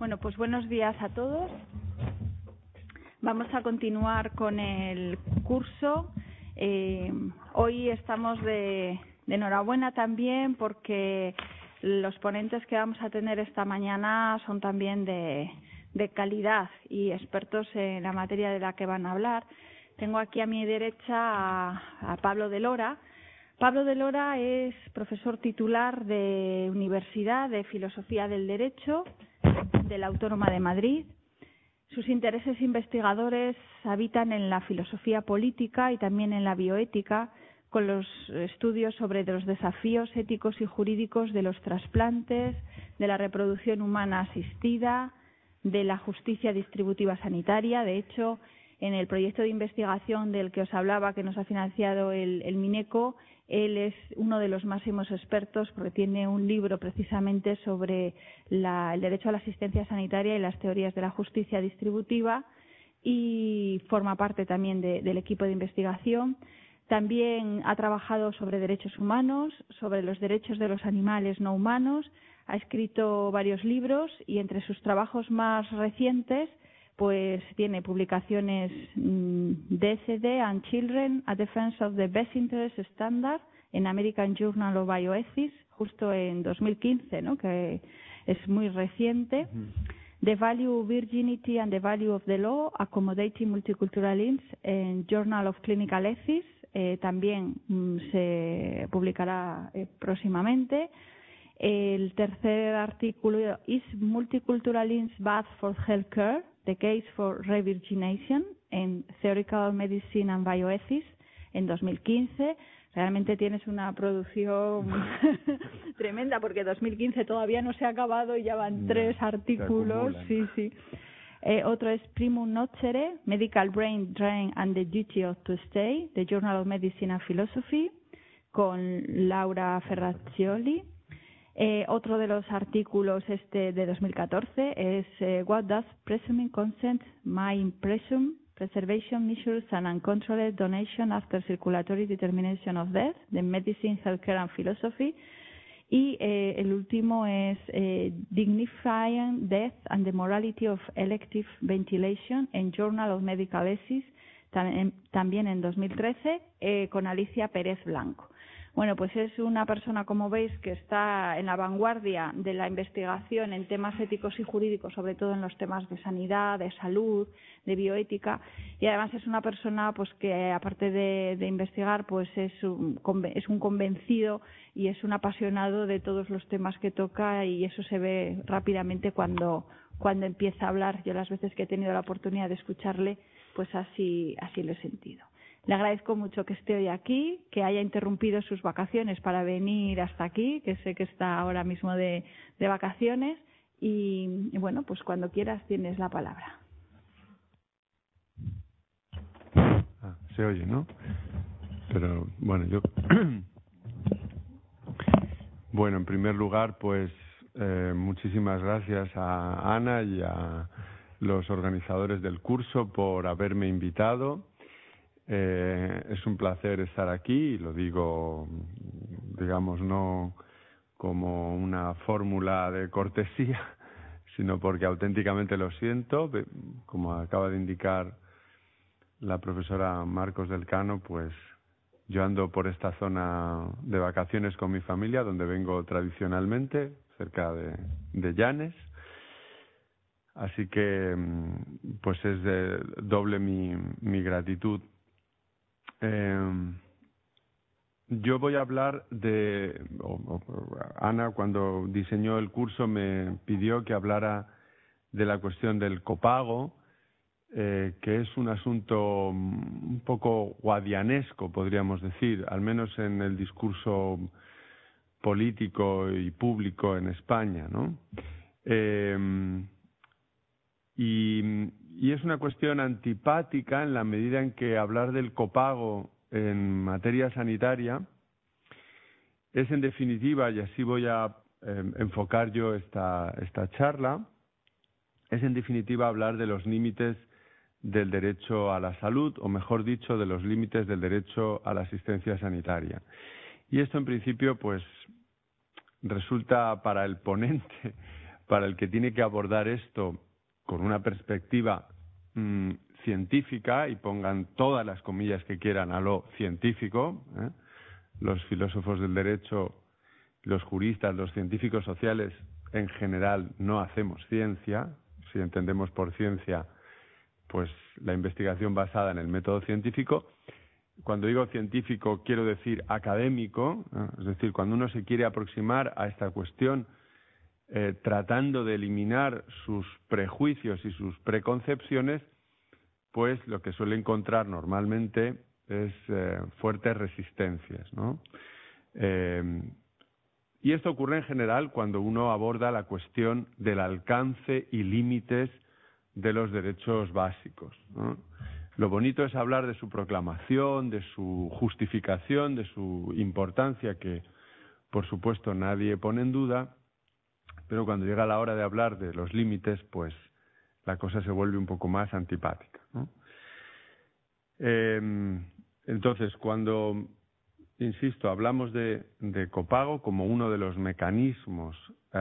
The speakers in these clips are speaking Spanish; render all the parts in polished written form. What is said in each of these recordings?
Bueno, pues buenos días a todos. Vamos a continuar con el curso. Hoy estamos de enhorabuena también porque los ponentes que vamos a tener esta mañana son también de calidad y expertos en la materia de la que van a hablar. Tengo aquí a mi derecha a Pablo de Lora. Pablo de Lora es profesor titular de Universidad de Filosofía del Derecho de la Autónoma de Madrid. Sus intereses investigadores habitan en la filosofía política y también en la bioética, con los estudios sobre los desafíos éticos y jurídicos de los trasplantes, de la reproducción humana asistida, de la justicia distributiva sanitaria. De hecho, en el proyecto de investigación del que os hablaba, que nos ha financiado el Mineco, él es uno de los máximos expertos porque tiene un libro precisamente sobre el derecho a la asistencia sanitaria y las teorías de la justicia distributiva, y forma parte también del equipo de investigación. También ha trabajado sobre derechos humanos, sobre los derechos de los animales no humanos, ha escrito varios libros y entre sus trabajos más recientes pues tiene publicaciones DSD and Children, A Defense of the Best Interest Standard en American Journal of Bioethics, justo en 2015, ¿no? Que es muy reciente. The Value, Virginity and the Value of the Law, Accommodating Multiculturalism en Journal of Clinical Ethics, también se publicará próximamente. El tercer artículo, Is Multiculturalism Bad for Healthcare? The Case for Revirgination en Theoretical Medicine and Bioethics en 2015. Realmente tienes una producción tremenda porque 2015 todavía no se ha acabado y ya van 3 artículos. Sí. Otro es Primum Nocere, Medical Brain Drain and the Duty of to Stay, The Journal of Medicine and Philosophy, con Laura Ferraccioli. Otro de los artículos de 2014 es What Does Presuming Consent Mean Preservation Measures and Uncontrolled Donation After Circulatory Determination of Death, The Medicine, Healthcare and Philosophy. Y el último es Dignifying Death and the Morality of Elective Ventilation en Journal of Medical Ethics, también en 2013, con Alicia Pérez Blanco. Bueno, pues es una persona, como veis, que está en la vanguardia de la investigación en temas éticos y jurídicos, sobre todo en los temas de sanidad, de salud, de bioética, y además es una persona pues que, aparte de investigar, pues es un convencido y es un apasionado de todos los temas que toca, y eso se ve rápidamente cuando empieza a hablar. Yo las veces que he tenido la oportunidad de escucharle, pues así lo he sentido. Le agradezco mucho que esté hoy aquí, que haya interrumpido sus vacaciones para venir hasta aquí, que sé que está ahora mismo de vacaciones, y bueno, pues cuando quieras tienes la palabra. Se oye, ¿no? Pero bueno, bueno, en primer lugar, pues muchísimas gracias a Ana y a los organizadores del curso por haberme invitado. Es un placer estar aquí, y lo digo, digamos, no como una fórmula de cortesía, sino porque auténticamente lo siento. Como acaba de indicar la profesora Marcos del Cano, pues yo ando por esta zona de vacaciones con mi familia, donde vengo tradicionalmente, cerca de Llanes. Así que pues es doble mi gratitud. Yo voy a hablar Ana, cuando diseñó el curso, me pidió que hablara de la cuestión del copago, que es un asunto un poco guadianesco, podríamos decir, al menos en el discurso político y público en España, ¿no? Y es una cuestión antipática en la medida en que hablar del copago en materia sanitaria es, en definitiva, y así voy a enfocar yo esta charla, es en definitiva hablar de los límites del derecho a la salud, o mejor dicho, de los límites del derecho a la asistencia sanitaria. Y esto, en principio, pues resulta para el ponente para el que tiene que abordar esto con una perspectiva científica, y pongan todas las comillas que quieran a lo científico, los filósofos del derecho, los juristas, los científicos sociales en general no hacemos ciencia. Si entendemos por ciencia, pues la investigación basada en el método científico. Cuando digo científico quiero decir académico, es decir, cuando uno se quiere aproximar a esta cuestión tratando de eliminar sus prejuicios y sus preconcepciones, pues lo que suele encontrar normalmente es fuertes resistencias, ¿no? Y esto ocurre en general cuando uno aborda la cuestión del alcance y límites de los derechos básicos, ¿no? Lo bonito es hablar de su proclamación, de su justificación, de su importancia, que por supuesto nadie pone en duda, pero cuando llega la hora de hablar de los límites, pues la cosa se vuelve un poco más antipática, ¿no? Entonces, cuando, insisto, hablamos de copago como uno de los mecanismos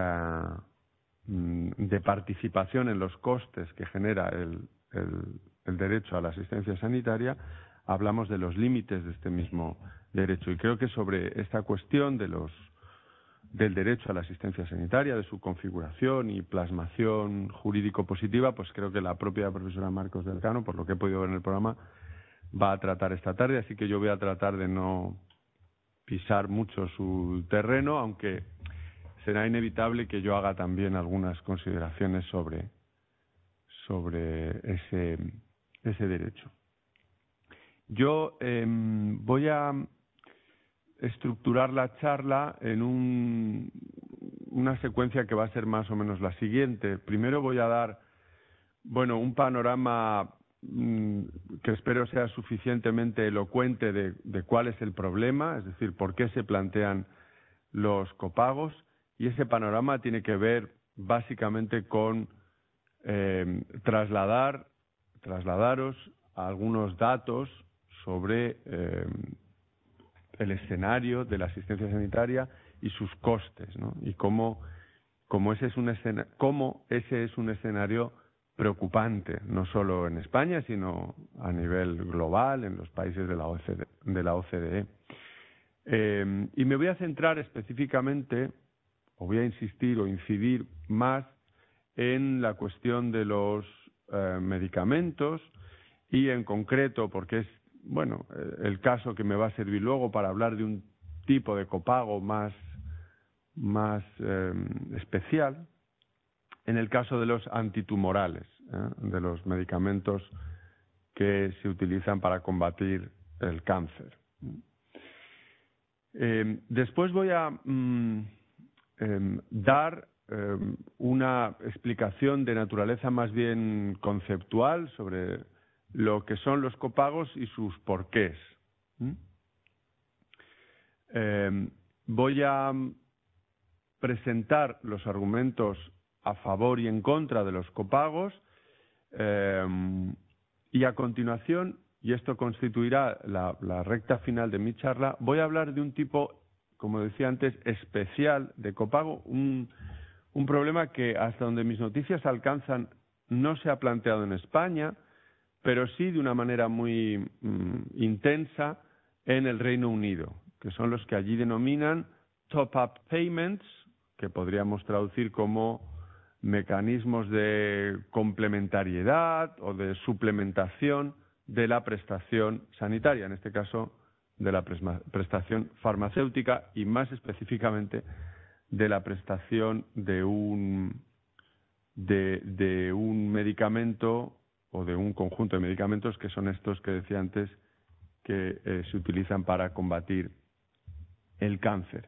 de participación en los costes que genera el derecho a la asistencia sanitaria, hablamos de los límites de este mismo derecho. Y creo que sobre esta cuestión del derecho a la asistencia sanitaria, de su configuración y plasmación jurídico-positiva, pues creo que la propia profesora Marcos del Cano, por lo que he podido ver en el programa, va a tratar esta tarde, así que yo voy a tratar de no pisar mucho su terreno, aunque será inevitable que yo haga también algunas consideraciones sobre ese derecho. Yo voy a estructurar la charla en una secuencia que va a ser más o menos la siguiente. Primero voy a dar, un panorama que espero sea suficientemente elocuente de cuál es el problema, es decir, por qué se plantean los copagos, y ese panorama tiene que ver básicamente con trasladaros algunos datos sobre el escenario de la asistencia sanitaria y sus costes, ¿no? Y cómo ese es un escenario preocupante, no solo en España, sino a nivel global, en los países de la OCDE. Y me voy a centrar específicamente, o voy a insistir o incidir más en la cuestión de los medicamentos, y en concreto, porque es el caso que me va a servir luego para hablar de un tipo de copago más especial, en el caso de los antitumorales, de los medicamentos que se utilizan para combatir el cáncer. Después voy a dar una explicación de naturaleza más bien conceptual sobre lo que son los copagos y sus porqués. Voy a presentar los argumentos a favor y en contra de los copagos, y a continuación, y esto constituirá la recta final de mi charla, voy a hablar de un tipo, como decía antes, especial de copago, un problema que hasta donde mis noticias alcanzan no se ha planteado en España, pero sí de una manera muy intensa en el Reino Unido, que son los que allí denominan top-up payments, que podríamos traducir como mecanismos de complementariedad o de suplementación de la prestación sanitaria, en este caso de la prestación farmacéutica y más específicamente de la prestación de un medicamento o de un conjunto de medicamentos que son estos que decía antes que se utilizan para combatir el cáncer.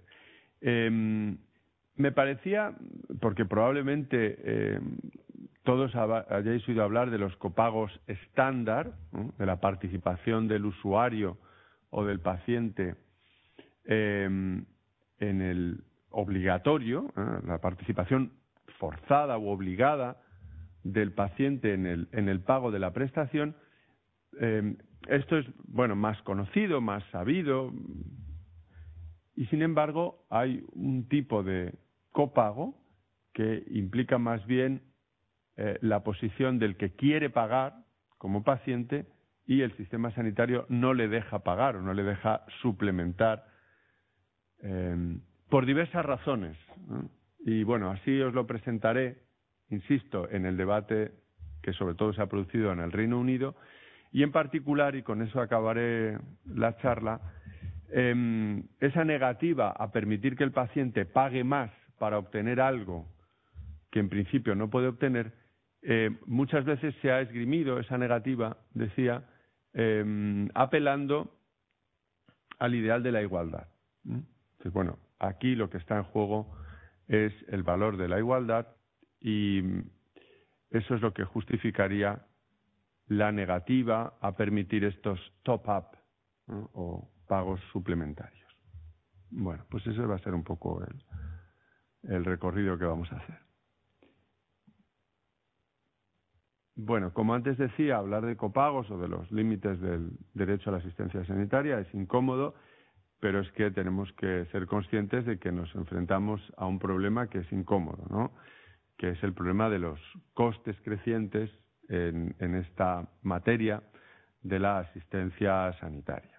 Me parecía, porque probablemente todos hayáis oído hablar de los copagos estándar, ¿no?, de la participación del usuario o del paciente en el obligatorio, la participación forzada u obligada del paciente en el pago de la prestación. Esto es más conocido, más sabido, y sin embargo hay un tipo de copago que implica más bien la posición del que quiere pagar como paciente y el sistema sanitario no le deja pagar o no le deja suplementar por diversas razones, ¿no? Y bueno, así os lo presentaré, insisto, en el debate que sobre todo se ha producido en el Reino Unido y en particular, y con eso acabaré la charla, esa negativa a permitir que el paciente pague más para obtener algo que en principio no puede obtener, muchas veces se ha esgrimido esa negativa, decía, apelando al ideal de la igualdad. Entonces, bueno, aquí lo que está en juego es el valor de la igualdad y eso es lo que justificaría la negativa a permitir estos top-up, ¿no? O pagos suplementarios. Bueno, pues ese va a ser un poco el recorrido que vamos a hacer. Bueno, como antes decía, hablar de copagos o de los límites del derecho a la asistencia sanitaria es incómodo, pero es que tenemos que ser conscientes de que nos enfrentamos a un problema que es incómodo, ¿no? Que es el problema de los costes crecientes en esta materia de la asistencia sanitaria.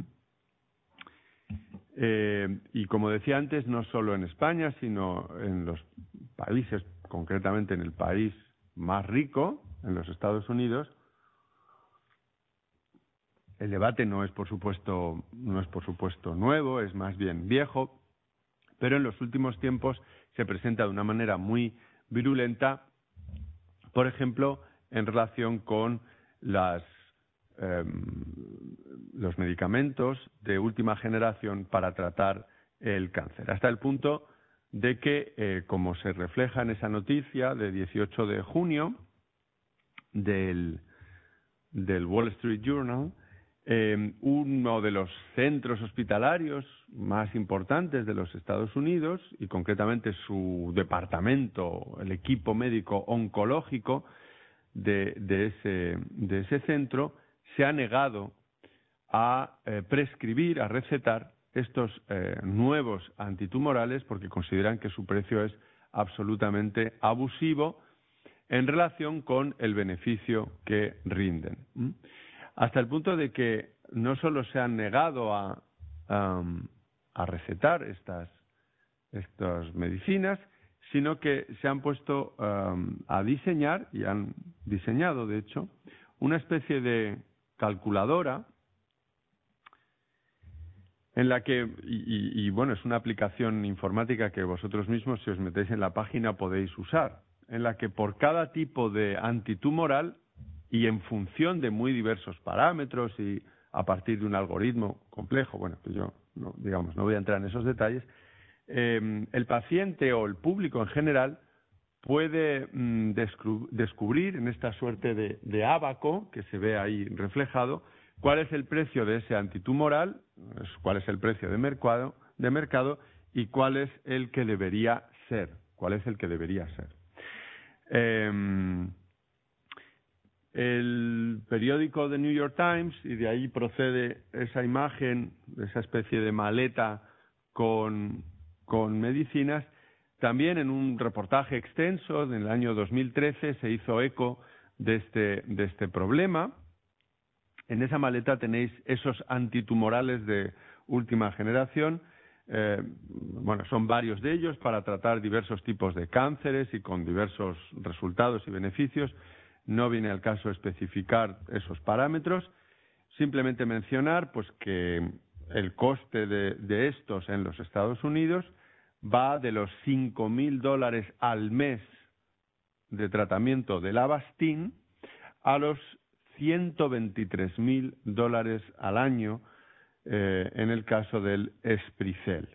Y como decía antes, no solo en España, sino en los países, concretamente en el país más rico, en los Estados Unidos, el debate no es por supuesto nuevo, es más bien viejo, pero en los últimos tiempos se presenta de una manera muy virulenta, por ejemplo, en relación con los medicamentos de última generación para tratar el cáncer, hasta el punto de que, como se refleja en esa noticia de 18 de junio del Wall Street Journal, uno de los centros hospitalarios más importantes de los Estados Unidos, y concretamente su departamento, el equipo médico oncológico de ese centro, se ha negado a prescribir, a recetar estos nuevos antitumorales porque consideran que su precio es absolutamente abusivo en relación con el beneficio que rinden. Hasta el punto de que no solo se han negado a recetar estas medicinas, sino que se han puesto a diseñar, y han diseñado, de hecho, una especie de calculadora en la que, y bueno, es una aplicación informática que vosotros mismos, si os metéis en la página, podéis usar, en la que por cada tipo de antitumoral y en función de muy diversos parámetros y a partir de un algoritmo complejo, bueno, pues yo no voy a entrar en esos detalles, el paciente o el público en general puede descubrir en esta suerte de ábaco que se ve ahí reflejado cuál es el precio de ese antitumoral, cuál es el precio de mercado y cuál es el que debería ser. El periódico The New York Times, y de ahí procede esa imagen, esa especie de maleta con medicinas, también en un reportaje extenso en el año 2013 se hizo eco de este problema. En esa maleta tenéis esos antitumorales de última generación. Son varios de ellos para tratar diversos tipos de cánceres y con diversos resultados y beneficios. No viene al caso especificar esos parámetros, simplemente mencionar pues que el coste de estos en los Estados Unidos va de los $5.000 al mes de tratamiento del Avastin a los $123.000 al año en el caso del Espricel.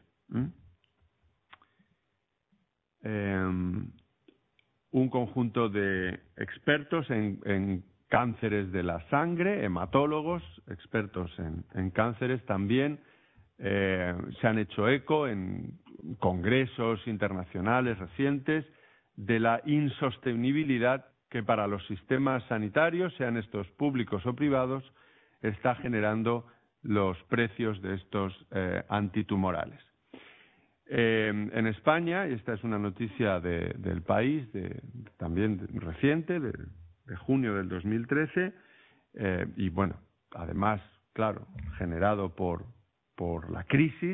Un conjunto de expertos en cánceres de la sangre, hematólogos, expertos en cánceres también, se han hecho eco en congresos internacionales recientes de la insostenibilidad que para los sistemas sanitarios, sean estos públicos o privados, está generando los precios de estos antitumorales. En España, y esta es una noticia del País, también reciente, de junio del 2013, y bueno, además, claro, generado por la crisis,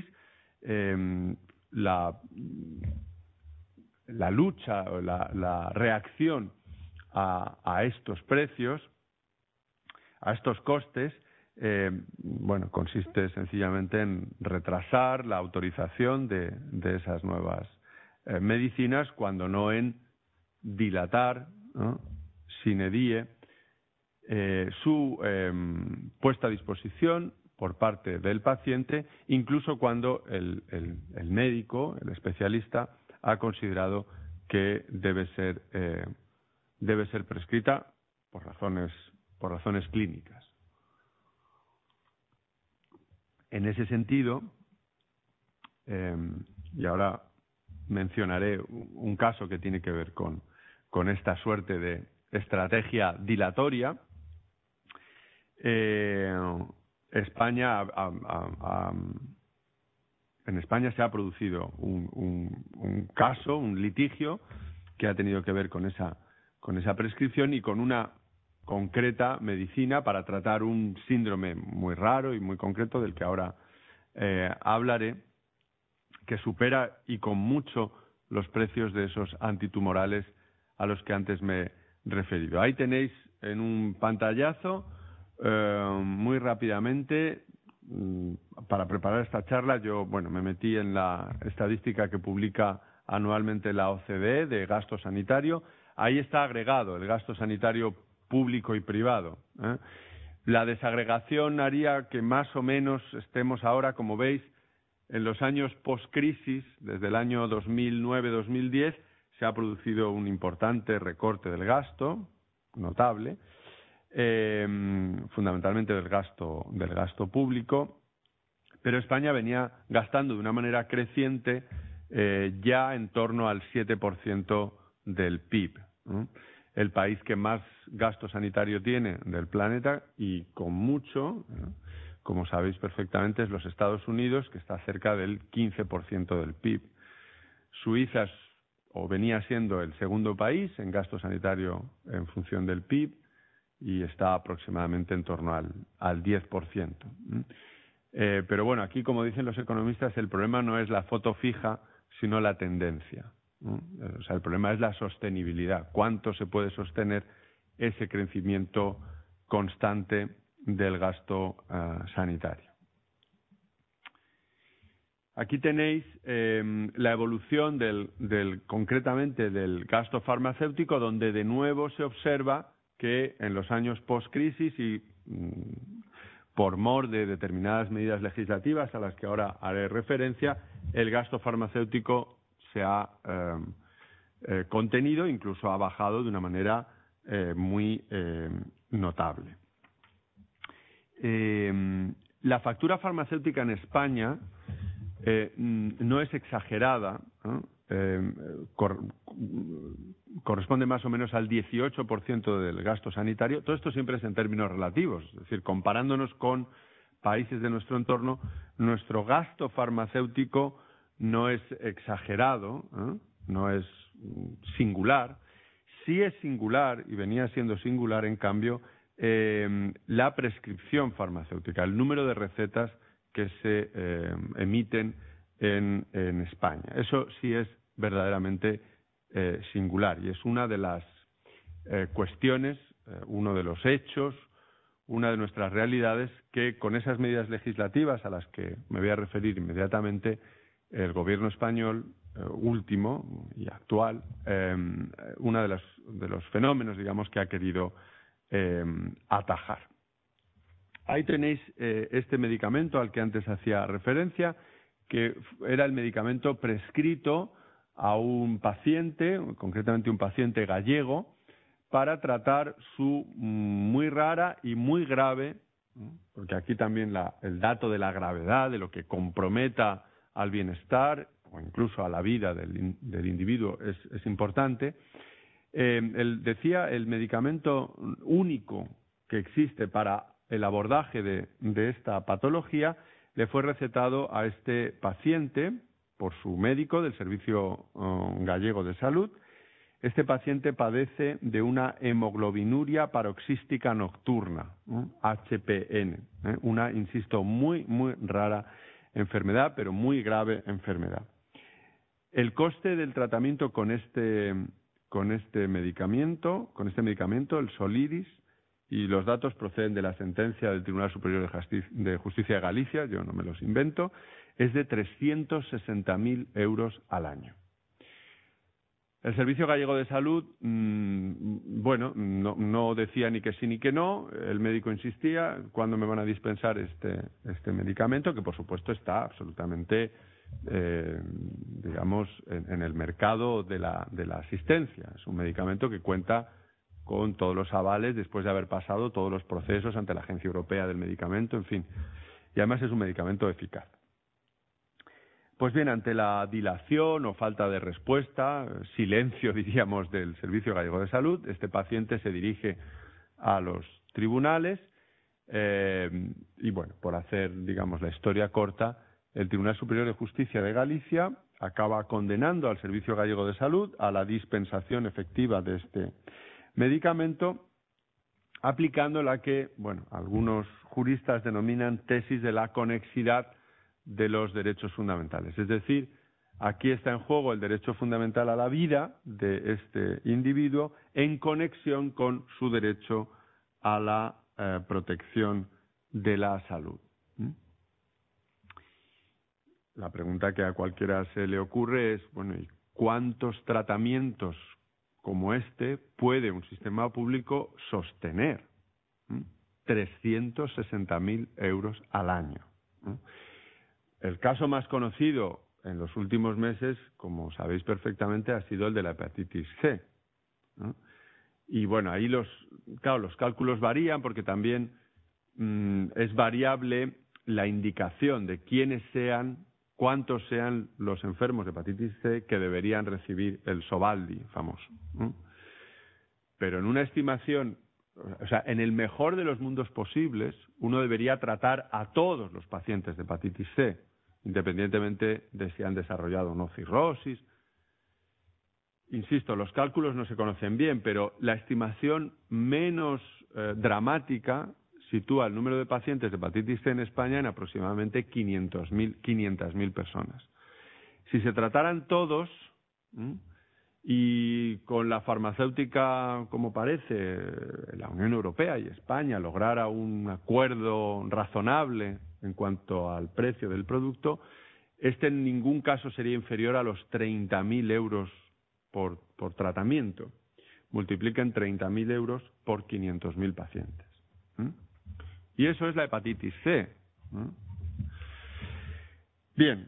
la lucha o la reacción a estos precios, a estos costes, bueno, consiste sencillamente en retrasar la autorización de esas nuevas medicinas, cuando no en dilatar, ¿no?, sine die, su puesta a disposición por parte del paciente, incluso cuando el médico, el especialista, ha considerado que debe ser prescrita por razones clínicas. En ese sentido, y ahora mencionaré un caso que tiene que ver con esta suerte de estrategia dilatoria, en España se ha producido un caso, un litigio, que ha tenido que ver con esa prescripción y con una concreta medicina para tratar un síndrome muy raro y muy concreto, del que ahora hablaré, que supera y con mucho los precios de esos antitumorales a los que antes me he referido. Ahí tenéis en un pantallazo, muy rápidamente, para preparar esta charla, yo me metí en la estadística que publica anualmente la OCDE de gasto sanitario. Ahí está agregado el gasto sanitario público y privado, ¿eh? La desagregación haría que más o menos estemos ahora, como veis, en los años post-crisis. Desde el año 2009-2010 se ha producido un importante recorte del gasto, notable, fundamentalmente del gasto público, pero España venía gastando de una manera creciente, ya en torno al 7% del PIB, ¿eh? El país que más gasto sanitario tiene del planeta, y con mucho, como sabéis perfectamente, es los Estados Unidos, que está cerca del 15% del PIB. Suiza venía siendo el segundo país en gasto sanitario en función del PIB, y está aproximadamente en torno al 10%. Pero bueno, aquí, como dicen los economistas, el problema no es la foto fija, sino la tendencia. O sea, el problema es la sostenibilidad. ¿Cuánto se puede sostener ese crecimiento constante del gasto sanitario? Aquí tenéis la evolución concretamente del gasto farmacéutico, donde de nuevo se observa que en los años post-crisis y por mor de determinadas medidas legislativas a las que ahora haré referencia, el gasto farmacéutico se ha contenido, incluso ha bajado de una manera muy notable. La factura farmacéutica en España no es exagerada, ¿no? Corresponde más o menos al 18% del gasto sanitario. Todo esto siempre es en términos relativos, es decir, comparándonos con países de nuestro entorno, nuestro gasto farmacéutico no es exagerado, ¿eh? No es singular. Sí es singular, y venía siendo singular, en cambio, la prescripción farmacéutica, el número de recetas que se emiten en España. Eso sí es verdaderamente singular, y es una de las cuestiones, uno de los hechos, una de nuestras realidades, que con esas medidas legislativas a las que me voy a referir inmediatamente, el gobierno español último y actual, uno de los fenómenos, digamos, que ha querido atajar. Ahí tenéis este medicamento al que antes hacía referencia, que era el medicamento prescrito a un paciente, concretamente un paciente gallego, para tratar su muy rara y muy grave, porque aquí también el dato de la gravedad, de lo que comprometa al bienestar o incluso a la vida del individuo es importante. Decía, el medicamento único que existe para el abordaje de esta patología le fue recetado a este paciente por su médico del Servicio Gallego de Salud. Este paciente padece de una hemoglobinuria paroxística nocturna, HPN, una, insisto, muy rara enfermedad, pero muy grave enfermedad. El coste del tratamiento con este medicamento, el Soliris, y los datos proceden de la sentencia del Tribunal Superior de Justicia de Galicia, yo no me los invento, es de 360.000 euros al año. El Servicio Gallego de Salud, no decía ni que sí ni que no. El médico insistía, ¿cuándo me van a dispensar este medicamento? Que por supuesto está absolutamente, en el mercado de la asistencia. Es un medicamento que cuenta con todos los avales después de haber pasado todos los procesos ante la Agencia Europea del Medicamento, en fin. Y además es un medicamento eficaz. Pues bien, ante la dilación o falta de respuesta, silencio, diríamos, del Servicio Gallego de Salud, este paciente se dirige a los tribunales y, por hacer, la historia corta, el Tribunal Superior de Justicia de Galicia acaba condenando al Servicio Gallego de Salud a la dispensación efectiva de este medicamento, aplicando la que, algunos juristas denominan tesis de la conexidad de los derechos fundamentales. Es decir, aquí está en juego el derecho fundamental a la vida de este individuo en conexión con su derecho a la protección de la salud. La pregunta que a cualquiera se le ocurre es, ¿y cuántos tratamientos como este puede un sistema público sostener? 360.000 euros al año. El caso más conocido en los últimos meses, como sabéis perfectamente, ha sido el de la hepatitis C, ¿no? Y ahí los cálculos varían porque también es variable la indicación de cuántos sean los enfermos de hepatitis C que deberían recibir el Sovaldi famoso, ¿no? Pero en una estimación, en el mejor de los mundos posibles, uno debería tratar a todos los pacientes de hepatitis C, independientemente de si han desarrollado o no cirrosis. Insisto, los cálculos no se conocen bien, pero la estimación menos dramática sitúa el número de pacientes de hepatitis C en España en aproximadamente 500.000 personas. Si se trataran todos, y con la farmacéutica, como parece, la Unión Europea y España lograra un acuerdo razonable en cuanto al precio del producto, este en ningún caso sería inferior a los 30.000 euros por tratamiento. Multipliquen 30.000 euros por 500.000 pacientes. Y eso es la hepatitis C. Bien,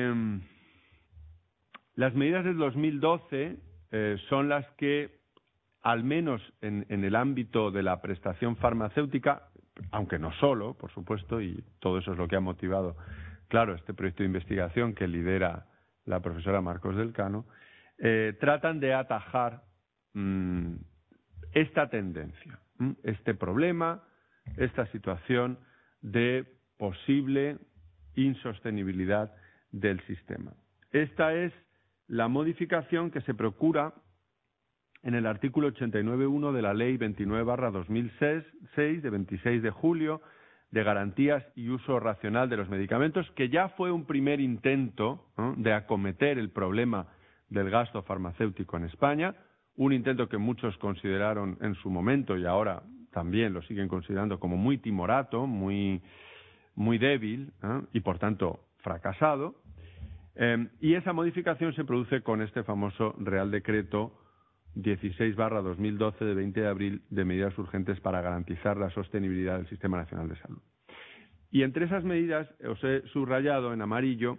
las medidas del 2012 son las que, al menos en el ámbito de la prestación farmacéutica, aunque no solo, por supuesto, y todo eso es lo que ha motivado, claro, este proyecto de investigación que lidera la profesora Marcos del Cano, tratan de atajar esta tendencia, este problema, esta situación de posible insostenibilidad del sistema. Esta es la modificación que se procura en el artículo 89.1 de la Ley 29/2006 de 26 de julio de garantías y uso racional de los medicamentos, que ya fue un primer intento, ¿no?, de acometer el problema del gasto farmacéutico en España, un intento que muchos consideraron en su momento y ahora también lo siguen considerando como muy timorato, muy débil, y por tanto fracasado. Y esa modificación se produce con este famoso Real Decreto 16/2012 de 20 de abril de medidas urgentes para garantizar la sostenibilidad del Sistema Nacional de Salud. Y entre esas medidas os he subrayado en amarillo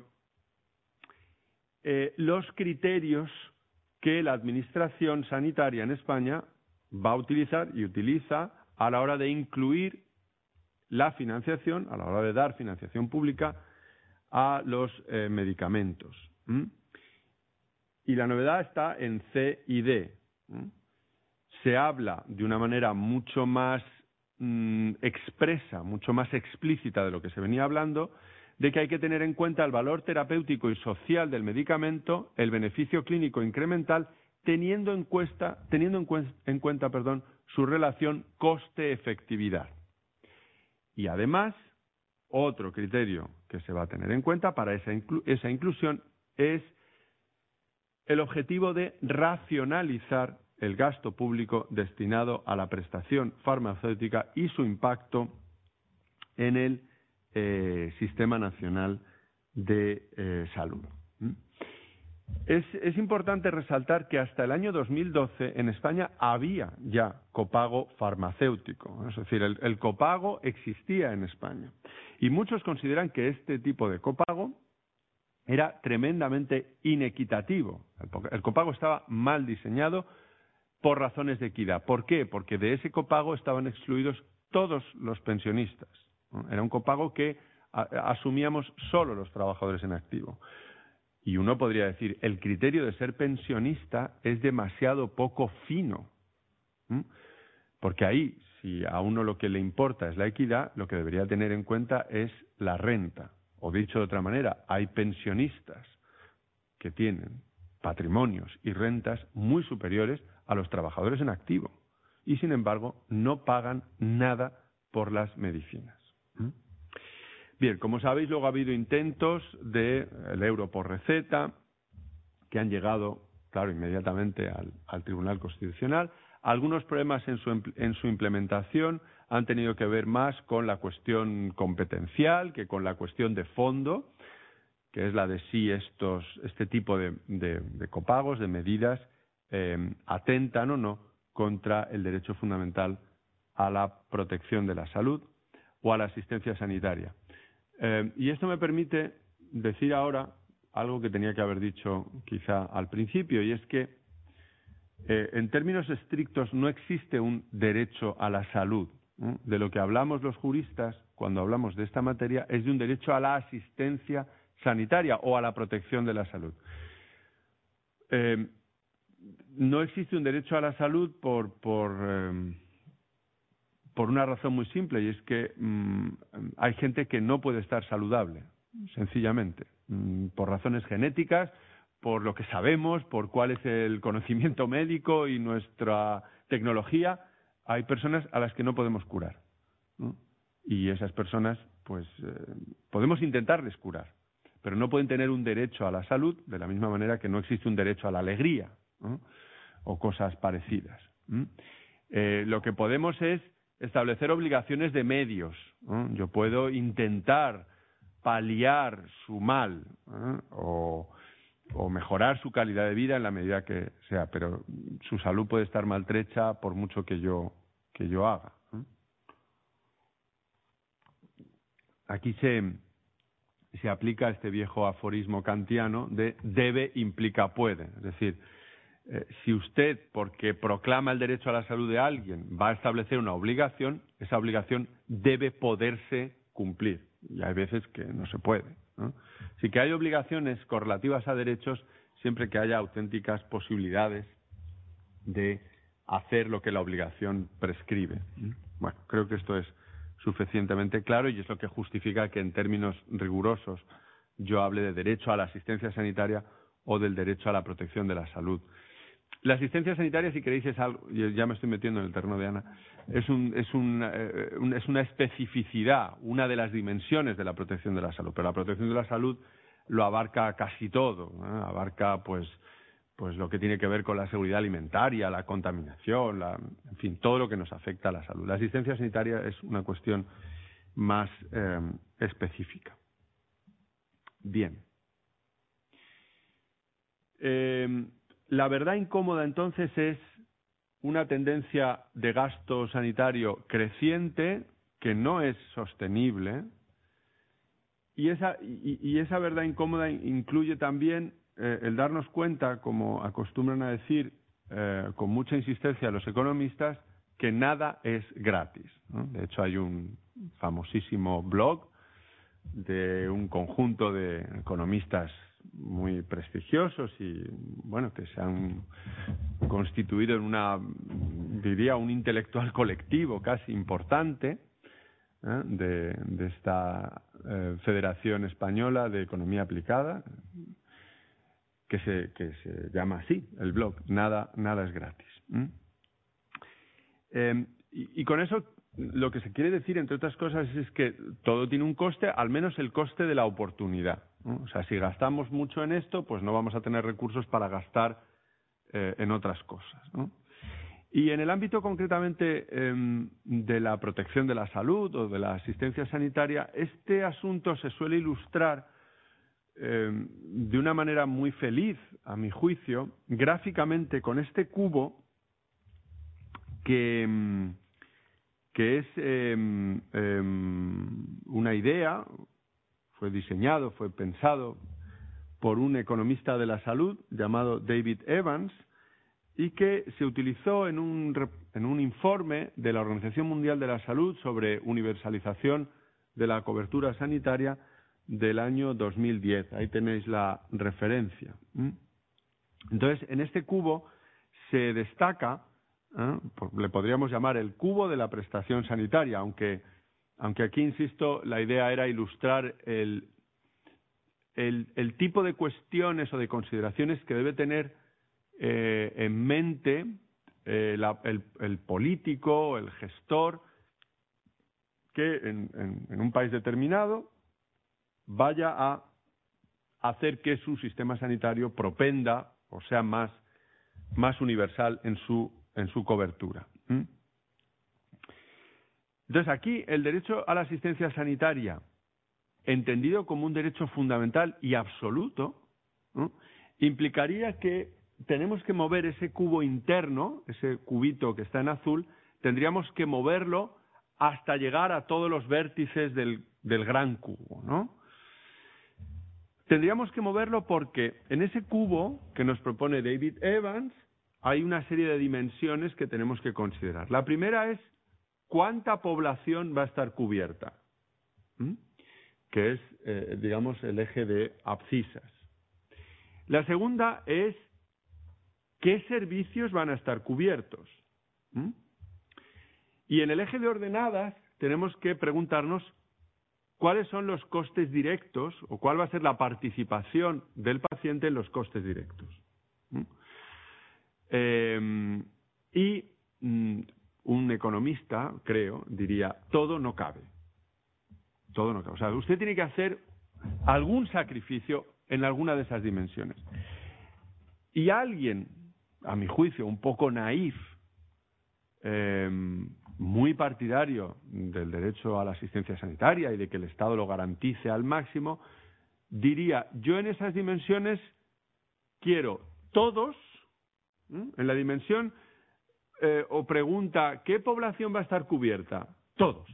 los criterios que la Administración Sanitaria en España va a utilizar y utiliza a la hora de incluir la financiación, a la hora de dar financiación pública a los medicamentos. Y la novedad está en C y D. Se habla de una manera mucho más expresa, mucho más explícita de lo que se venía hablando, de que hay que tener en cuenta el valor terapéutico y social del medicamento, el beneficio clínico incremental, teniendo en cuenta su relación coste-efectividad. Y además, otro criterio que se va a tener en cuenta para esa inclusión es el objetivo de racionalizar el gasto público destinado a la prestación farmacéutica y su impacto en el Sistema Nacional de Salud. Es importante resaltar que hasta el año 2012 en España había ya copago farmacéutico, es decir, el copago existía en España. Y muchos consideran que este tipo de copago era tremendamente inequitativo. El copago estaba mal diseñado por razones de equidad. ¿Por qué? Porque de ese copago estaban excluidos todos los pensionistas. Era un copago que asumíamos solo los trabajadores en activo. Y uno podría decir, el criterio de ser pensionista es demasiado poco fino. Porque ahí, si a uno lo que le importa es la equidad, lo que debería tener en cuenta es la renta. O dicho de otra manera, hay pensionistas que tienen patrimonios y rentas muy superiores a los trabajadores en activo. Y sin embargo, no pagan nada por las medicinas. Bien, como sabéis, luego ha habido intentos del euro por receta que han llegado, claro, inmediatamente al Tribunal Constitucional. Algunos problemas en su implementación han tenido que ver más con la cuestión competencial que con la cuestión de fondo, que es la de si este tipo de copagos, de medidas, atentan o no contra el derecho fundamental a la protección de la salud o a la asistencia sanitaria. Y esto me permite decir ahora algo que tenía que haber dicho quizá al principio, y es que en términos estrictos no existe un derecho a la salud. De lo que hablamos los juristas cuando hablamos de esta materia es de un derecho a la asistencia sanitaria o a la protección de la salud. No existe un derecho a la salud por una razón muy simple, y es que hay gente que no puede estar saludable, sencillamente, por razones genéticas, por lo que sabemos, por cuál es el conocimiento médico y nuestra tecnología. Hay personas a las que no podemos curar, ¿no? Y esas personas, pues, podemos intentarles curar, pero no pueden tener un derecho a la salud de la misma manera que no existe un derecho a la alegría, ¿no? O cosas parecidas. Lo que podemos es establecer obligaciones de medios, ¿no? Yo puedo intentar paliar su mal, ¿no? o mejorar su calidad de vida en la medida que sea, pero su salud puede estar maltrecha por mucho que yo haga. Aquí se aplica este viejo aforismo kantiano de debe implica puede, es decir, si usted, porque proclama el derecho a la salud de alguien, va a establecer una obligación, esa obligación debe poderse cumplir. Y hay veces que no se puede, ¿no? Así que hay obligaciones correlativas a derechos siempre que haya auténticas posibilidades de hacer lo que la obligación prescribe. Bueno, creo que esto es suficientemente claro y es lo que justifica que en términos rigurosos yo hable de derecho a la asistencia sanitaria o del derecho a la protección de la salud. La asistencia sanitaria, si queréis, es algo, ya me estoy metiendo en el terreno de Ana, es una especificidad, una de las dimensiones de la protección de la salud, pero la protección de la salud lo abarca casi todo, ¿no? Abarca pues lo que tiene que ver con la seguridad alimentaria, la contaminación, en fin, todo lo que nos afecta a la salud. La asistencia sanitaria es una cuestión más específica. Bien. La verdad incómoda entonces es una tendencia de gasto sanitario creciente que no es sostenible, y esa verdad incómoda incluye también el darnos cuenta, como acostumbran a decir con mucha insistencia los economistas, que nada es gratis, ¿no? De hecho hay un famosísimo blog de un conjunto de economistas muy prestigiosos y bueno, que se han constituido en diría un intelectual colectivo casi importante de esta Federación Española de Economía Aplicada, que se llama así, el blog, nada es gratis. Y con eso lo que se quiere decir, entre otras cosas, es que todo tiene un coste, al menos el coste de la oportunidad, ¿no? O sea, si gastamos mucho en esto, pues no vamos a tener recursos para gastar en otras cosas, ¿no? Y en el ámbito concretamente de la protección de la salud o de la asistencia sanitaria, este asunto se suele ilustrar de una manera muy feliz, a mi juicio, gráficamente con este cubo que es una idea, fue diseñado, fue pensado por un economista de la salud llamado David Evans, y que se utilizó en un informe de la Organización Mundial de la Salud sobre universalización de la cobertura sanitaria del año 2010. Ahí tenéis la referencia. Entonces, en este cubo se destaca, le podríamos llamar el cubo de la prestación sanitaria, aunque aquí, insisto, la idea era ilustrar el tipo de cuestiones o de consideraciones que debe tener en mente el político o el gestor que en un país determinado vaya a hacer que su sistema sanitario propenda o sea más universal en su cobertura. Entonces, aquí el derecho a la asistencia sanitaria, entendido como un derecho fundamental y absoluto, ¿no?, implicaría que tenemos que mover ese cubo interno, ese cubito que está en azul, tendríamos que moverlo hasta llegar a todos los vértices del gran cubo, ¿no? Tendríamos que moverlo porque en ese cubo que nos propone David Evans hay una serie de dimensiones que tenemos que considerar. La primera es cuánta población va a estar cubierta, que es, digamos, el eje de abscisas. La segunda es qué servicios van a estar cubiertos. Y en el eje de ordenadas tenemos que preguntarnos cuáles son los costes directos o cuál va a ser la participación del paciente en los costes directos. Y un economista, creo, diría, todo no cabe. Todo no cabe. O sea, usted tiene que hacer algún sacrificio en alguna de esas dimensiones. Y alguien, a mi juicio, un poco naif, muy partidario del derecho a la asistencia sanitaria y de que el Estado lo garantice al máximo, diría, yo en esas dimensiones quiero todos, en la dimensión, o pregunta, ¿qué población va a estar cubierta? Todos.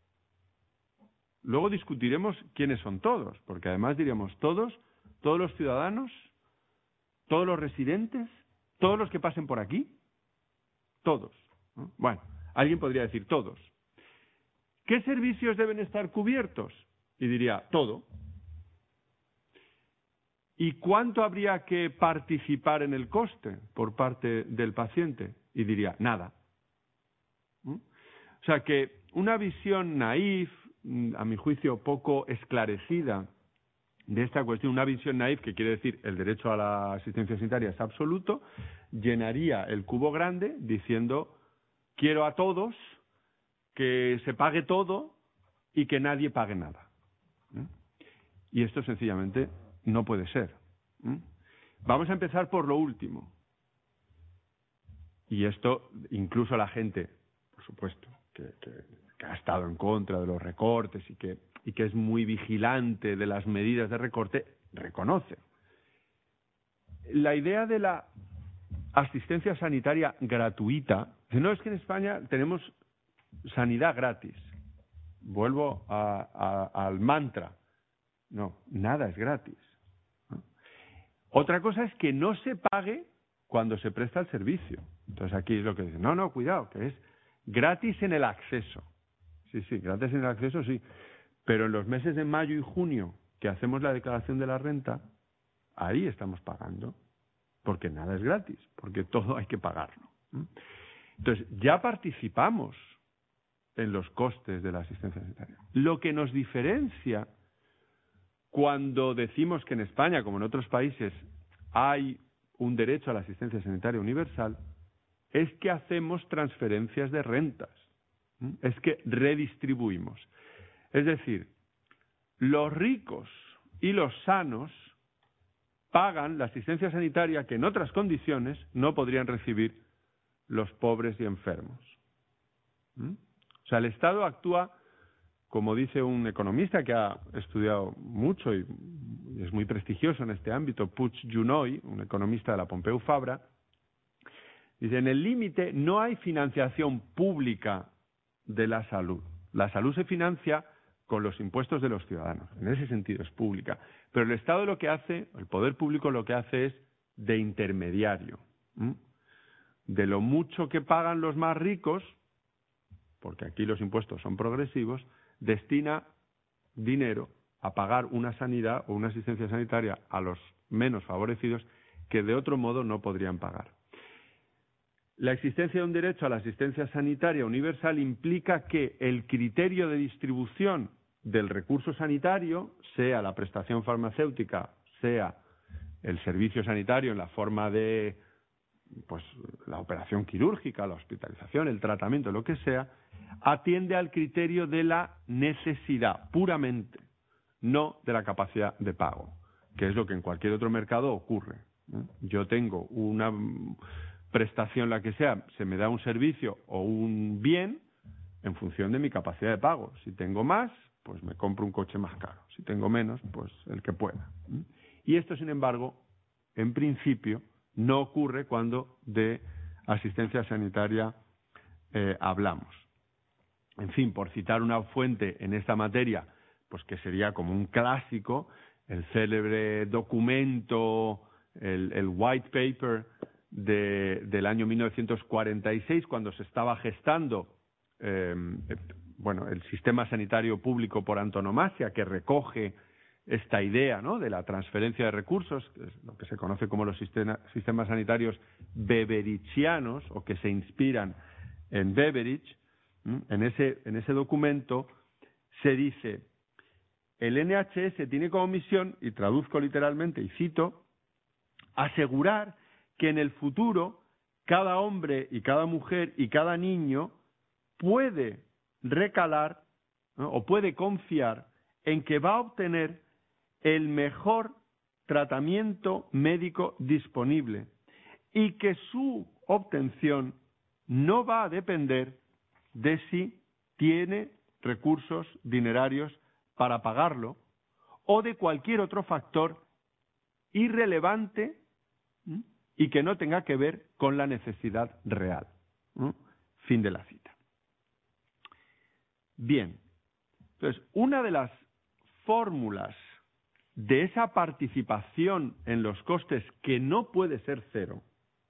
Luego discutiremos quiénes son todos, porque además diríamos todos los ciudadanos, todos los residentes, todos los que pasen por aquí, todos, ¿no? Bueno, alguien podría decir todos. ¿Qué servicios deben estar cubiertos? Y diría todo. ¿Y cuánto habría que participar en el coste por parte del paciente? Y diría nada. O sea que una visión naif, a mi juicio poco esclarecida de esta cuestión, una visión naif, que quiere decir el derecho a la asistencia sanitaria es absoluto, llenaría el cubo grande diciendo quiero a todos, que se pague todo y que nadie pague nada. Y esto sencillamente no puede ser. Vamos a empezar por lo último. Y esto incluso la gente, por supuesto, que ha estado en contra de los recortes y que es muy vigilante de las medidas de recorte, reconoce. La idea de la asistencia sanitaria gratuita, no es que en España tenemos sanidad gratis. Vuelvo al mantra. No, nada es gratis. Otra cosa es que no se pague cuando se presta el servicio. Entonces aquí es lo que dicen, no, cuidado, que es gratis en el acceso. Sí, gratis en el acceso sí. Pero en los meses de mayo y junio, que hacemos la declaración de la renta, ahí estamos pagando. Porque nada es gratis, porque todo hay que pagarlo. Entonces, ya participamos en los costes de la asistencia sanitaria. Lo que nos diferencia cuando decimos que en España, como en otros países, hay un derecho a la asistencia sanitaria universal, es que hacemos transferencias de rentas, es que redistribuimos. Es decir, los ricos y los sanos pagan la asistencia sanitaria que en otras condiciones no podrían recibir los pobres y enfermos. O sea, el Estado actúa, como dice un economista que ha estudiado mucho y es muy prestigioso en este ámbito, Puig Junoy, un economista de la Pompeu Fabra, dice, en el límite no hay financiación pública de la salud. La salud se financia con los impuestos de los ciudadanos. En ese sentido es pública. Pero el Estado lo que hace, el poder público lo que hace es de intermediario. De lo mucho que pagan los más ricos, porque aquí los impuestos son progresivos, destina dinero a pagar una sanidad o una asistencia sanitaria a los menos favorecidos que de otro modo no podrían pagar. La existencia de un derecho a la asistencia sanitaria universal implica que el criterio de distribución del recurso sanitario, sea la prestación farmacéutica, sea el servicio sanitario en la forma de pues la operación quirúrgica, la hospitalización, el tratamiento, lo que sea, atiende al criterio de la necesidad, puramente, no de la capacidad de pago, que es lo que en cualquier otro mercado ocurre. Yo tengo una prestación, la que sea, se me da un servicio o un bien en función de mi capacidad de pago. Si tengo más, pues me compro un coche más caro. Si tengo menos, pues el que pueda. Y esto, sin embargo, en principio, no ocurre cuando de asistencia sanitaria hablamos. En fin, por citar una fuente en esta materia, pues que sería como un clásico, el célebre documento, el white paper del año 1946, cuando se estaba gestando el sistema sanitario público por antonomasia, que recoge esta idea, ¿no?, de la transferencia de recursos, que es lo que se conoce como los sistemas sanitarios beberichianos, o que se inspiran en Beveridge. En ese documento se dice: el NHS tiene como misión, y traduzco literalmente y cito, asegurar que en el futuro cada hombre y cada mujer y cada niño puede recalar, ¿no?, o puede confiar en que va a obtener el mejor tratamiento médico disponible y que su obtención no va a depender de si tiene recursos dinerarios para pagarlo o de cualquier otro factor irrelevante y que no tenga que ver con la necesidad real. Fin de la cita. Bien, entonces, una de las fórmulas de esa participación en los costes que no puede ser cero,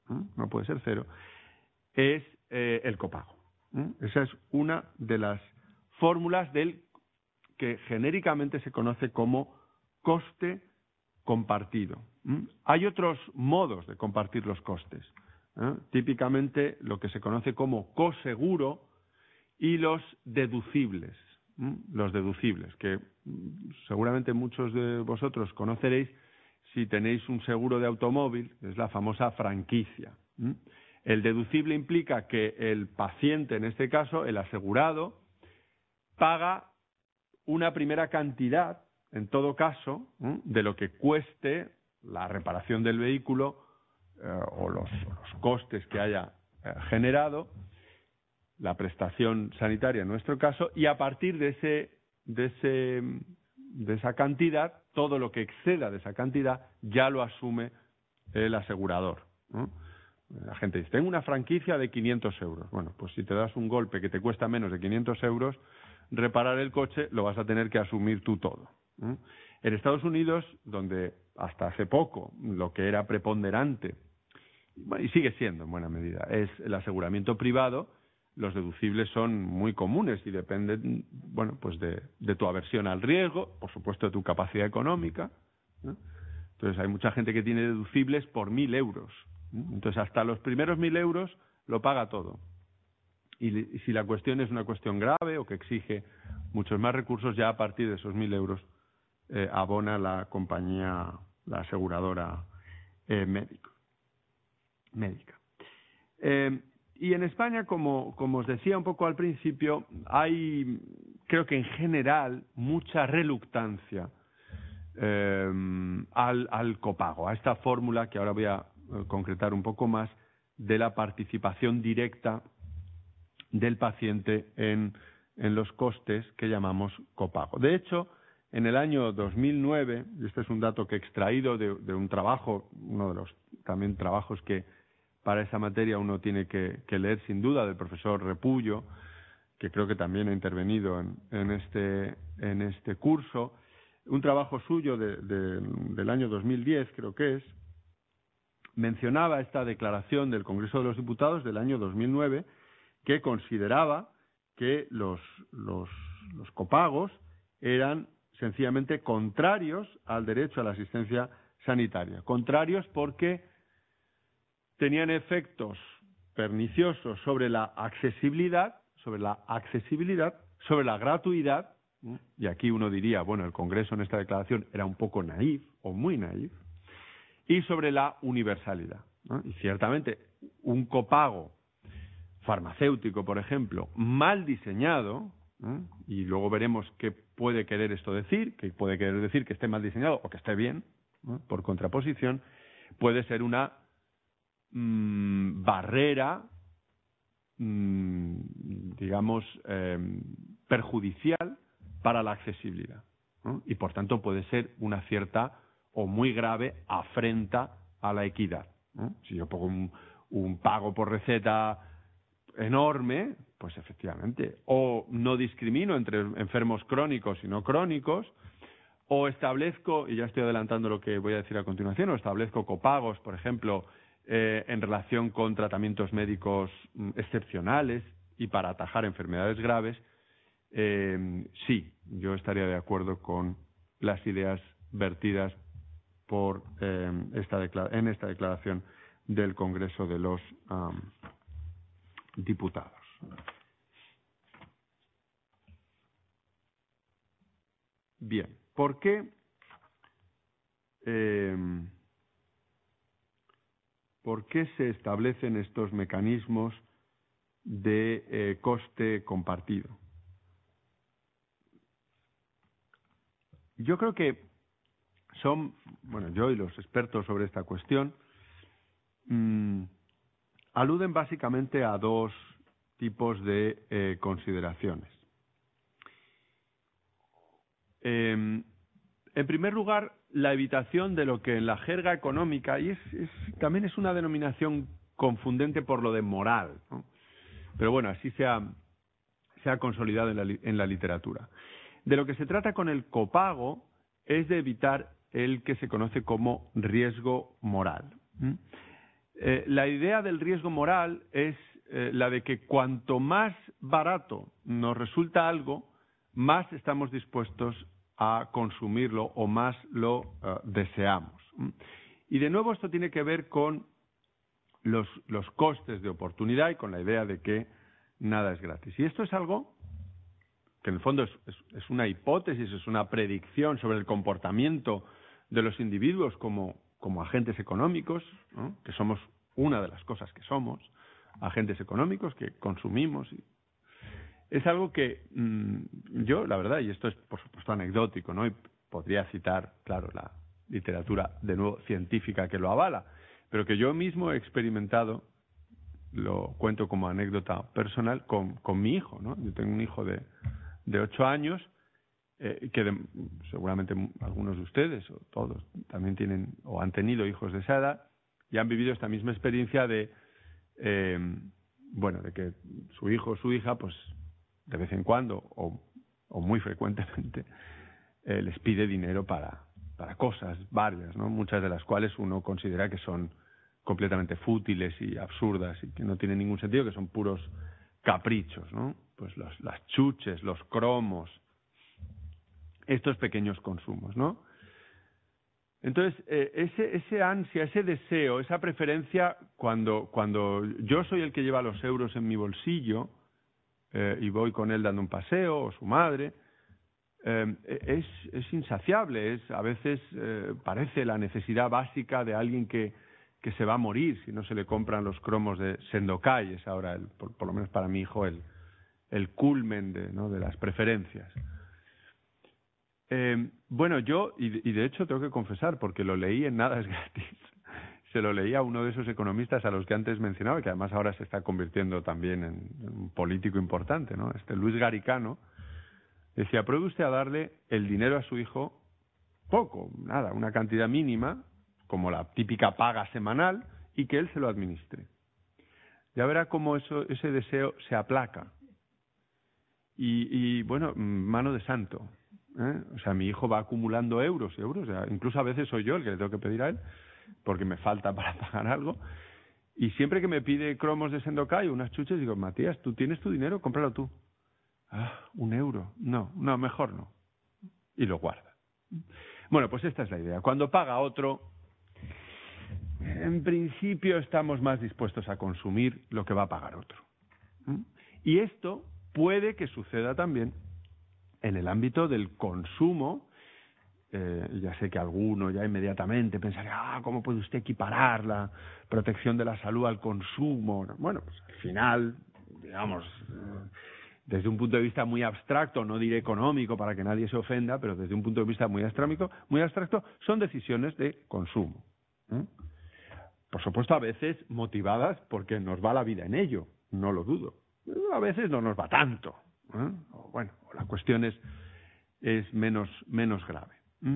es el copago. Esa es una de las fórmulas del que genéricamente se conoce como coste compartido. Hay otros modos de compartir los costes, típicamente lo que se conoce como coseguro y los deducibles. Los deducibles, que seguramente muchos de vosotros conoceréis si tenéis un seguro de automóvil, es la famosa franquicia. El deducible implica que el paciente, en este caso, el asegurado, paga una primera cantidad, en todo caso, de lo que cueste la reparación del vehículo o los costes que haya generado, la prestación sanitaria en nuestro caso, y a partir de esa cantidad, todo lo que exceda de esa cantidad ya lo asume el asegurador. La gente dice, tengo una franquicia de 500 euros. Bueno, pues si te das un golpe que te cuesta menos de 500 euros, reparar el coche lo vas a tener que asumir tú todo. En Estados Unidos, donde hasta hace poco lo que era preponderante, y sigue siendo en buena medida, es el aseguramiento privado, los deducibles son muy comunes y dependen, bueno, pues de tu aversión al riesgo, por supuesto de tu capacidad económica, ¿no? Entonces hay mucha gente que tiene deducibles por 1.000 euros. Entonces hasta los primeros 1.000 euros lo paga todo. Y si la cuestión es una cuestión grave o que exige muchos más recursos, ya a partir de esos 1.000 euros abona la compañía, la aseguradora médica. Y en España, como os decía un poco al principio, hay, creo que en general, mucha reluctancia al copago, a esta fórmula que ahora voy a concretar un poco más, de la participación directa del paciente en los costes que llamamos copago. De hecho, en el año 2009, y este es un dato que he extraído de un trabajo, uno de los también trabajos que para esa materia uno tiene que leer sin duda, del profesor Repullo, que creo que también ha intervenido en este curso, un trabajo suyo del año 2010, creo que es, mencionaba esta declaración del Congreso de los Diputados del año 2009, que consideraba que los copagos eran sencillamente contrarios al derecho a la asistencia sanitaria. Contrarios porque tenían efectos perniciosos sobre la accesibilidad, sobre la gratuidad, y aquí uno diría, bueno, el Congreso en esta declaración era un poco naif o muy naif, y sobre la universalidad, ¿no? Y ciertamente un copago farmacéutico, por ejemplo, mal diseñado, ¿no? Y luego veremos qué puede querer esto decir, que puede querer decir que esté mal diseñado o que esté bien, ¿no? Por contraposición, puede ser una barrera, digamos, perjudicial para la accesibilidad, ¿no? Y por tanto puede ser una cierta o muy grave afrenta a la equidad, ¿no? Si yo pongo un pago por receta enorme, pues efectivamente, o no discrimino entre enfermos crónicos y no crónicos, o establezco, y ya estoy adelantando lo que voy a decir a continuación, o establezco copagos, por ejemplo, en relación con tratamientos médicos excepcionales y para atajar enfermedades graves, sí, yo estaría de acuerdo con las ideas vertidas por en esta declaración del Congreso de los Diputados. Bien, ¿por qué se establecen estos mecanismos de coste compartido? Yo creo que yo y los expertos sobre esta cuestión aluden básicamente a dos tipos de consideraciones. En primer lugar, la evitación de lo que en la jerga económica, y también es una denominación confundente por lo de moral, ¿no? Pero bueno, así se ha consolidado en la literatura. De lo que se trata con el copago es de evitar el que se conoce como riesgo moral. La idea del riesgo moral es la de que cuanto más barato nos resulta algo, más estamos dispuestos a consumirlo o más lo deseamos. Y de nuevo esto tiene que ver con los costes de oportunidad y con la idea de que nada es gratis. Y esto es algo que en el fondo es una hipótesis, es una predicción sobre el comportamiento de los individuos como agentes económicos, ¿no? Que somos una de las cosas que somos, agentes económicos que consumimos. Es algo que yo, la verdad, y esto es por supuesto anecdótico, ¿no? Y podría citar, claro, la literatura de nuevo científica que lo avala, pero que yo mismo he experimentado, lo cuento como anécdota personal, con mi hijo, ¿no? Yo tengo un hijo de 8 años, que seguramente algunos de ustedes, o todos, también tienen o han tenido hijos de esa edad y han vivido esta misma experiencia de que su hijo o su hija, pues de vez en cuando o muy frecuentemente les pide dinero para cosas varias, ¿no? Muchas de las cuales uno considera que son completamente fútiles y absurdas y que no tienen ningún sentido, que son puros caprichos, ¿no? Pues las chuches, los cromos, estos pequeños consumos, ¿no? Entonces, ese ansia, ese deseo, esa preferencia, cuando yo soy el que lleva los euros en mi bolsillo y voy con él dando un paseo, o su madre, es insaciable, a veces parece la necesidad básica de alguien que se va a morir si no se le compran los cromos de Sendokai. Es ahora, por lo menos para mi hijo, el culmen de las preferencias. Bueno, yo, y de hecho tengo que confesar, porque lo leí en Nada es Gratis, se lo leí a uno de esos economistas a los que antes mencionaba, y que además ahora se está convirtiendo también en un político importante, ¿no? Luis Garicano, decía: pruebe usted a darle el dinero a su hijo poco, nada, una cantidad mínima, como la típica paga semanal, y que él se lo administre. Ya verá cómo ese deseo se aplaca. Y bueno, mano de santo, ¿eh? O sea, mi hijo va acumulando euros y euros, o sea, incluso a veces soy yo el que le tengo que pedir a él, porque me falta para pagar algo. Y siempre que me pide cromos de Sendokai o unas chuches, digo: Matías, tú tienes tu dinero, cómpralo tú. Ah, €1. No, mejor no. Y lo guarda. Bueno, pues esta es la idea. Cuando paga otro, en principio estamos más dispuestos a consumir lo que va a pagar otro. Y esto puede que suceda también en el ámbito del consumo. Ya sé que alguno ya inmediatamente pensaría: ¿cómo puede usted equiparar la protección de la salud al consumo? Bueno, pues al final, digamos, desde un punto de vista muy abstracto, no diré económico para que nadie se ofenda, pero desde un punto de vista muy abstracto, son decisiones de consumo. Por supuesto, a veces motivadas porque nos va la vida en ello, no lo dudo. A veces no nos va tanto. Bueno, la cuestión es menos grave.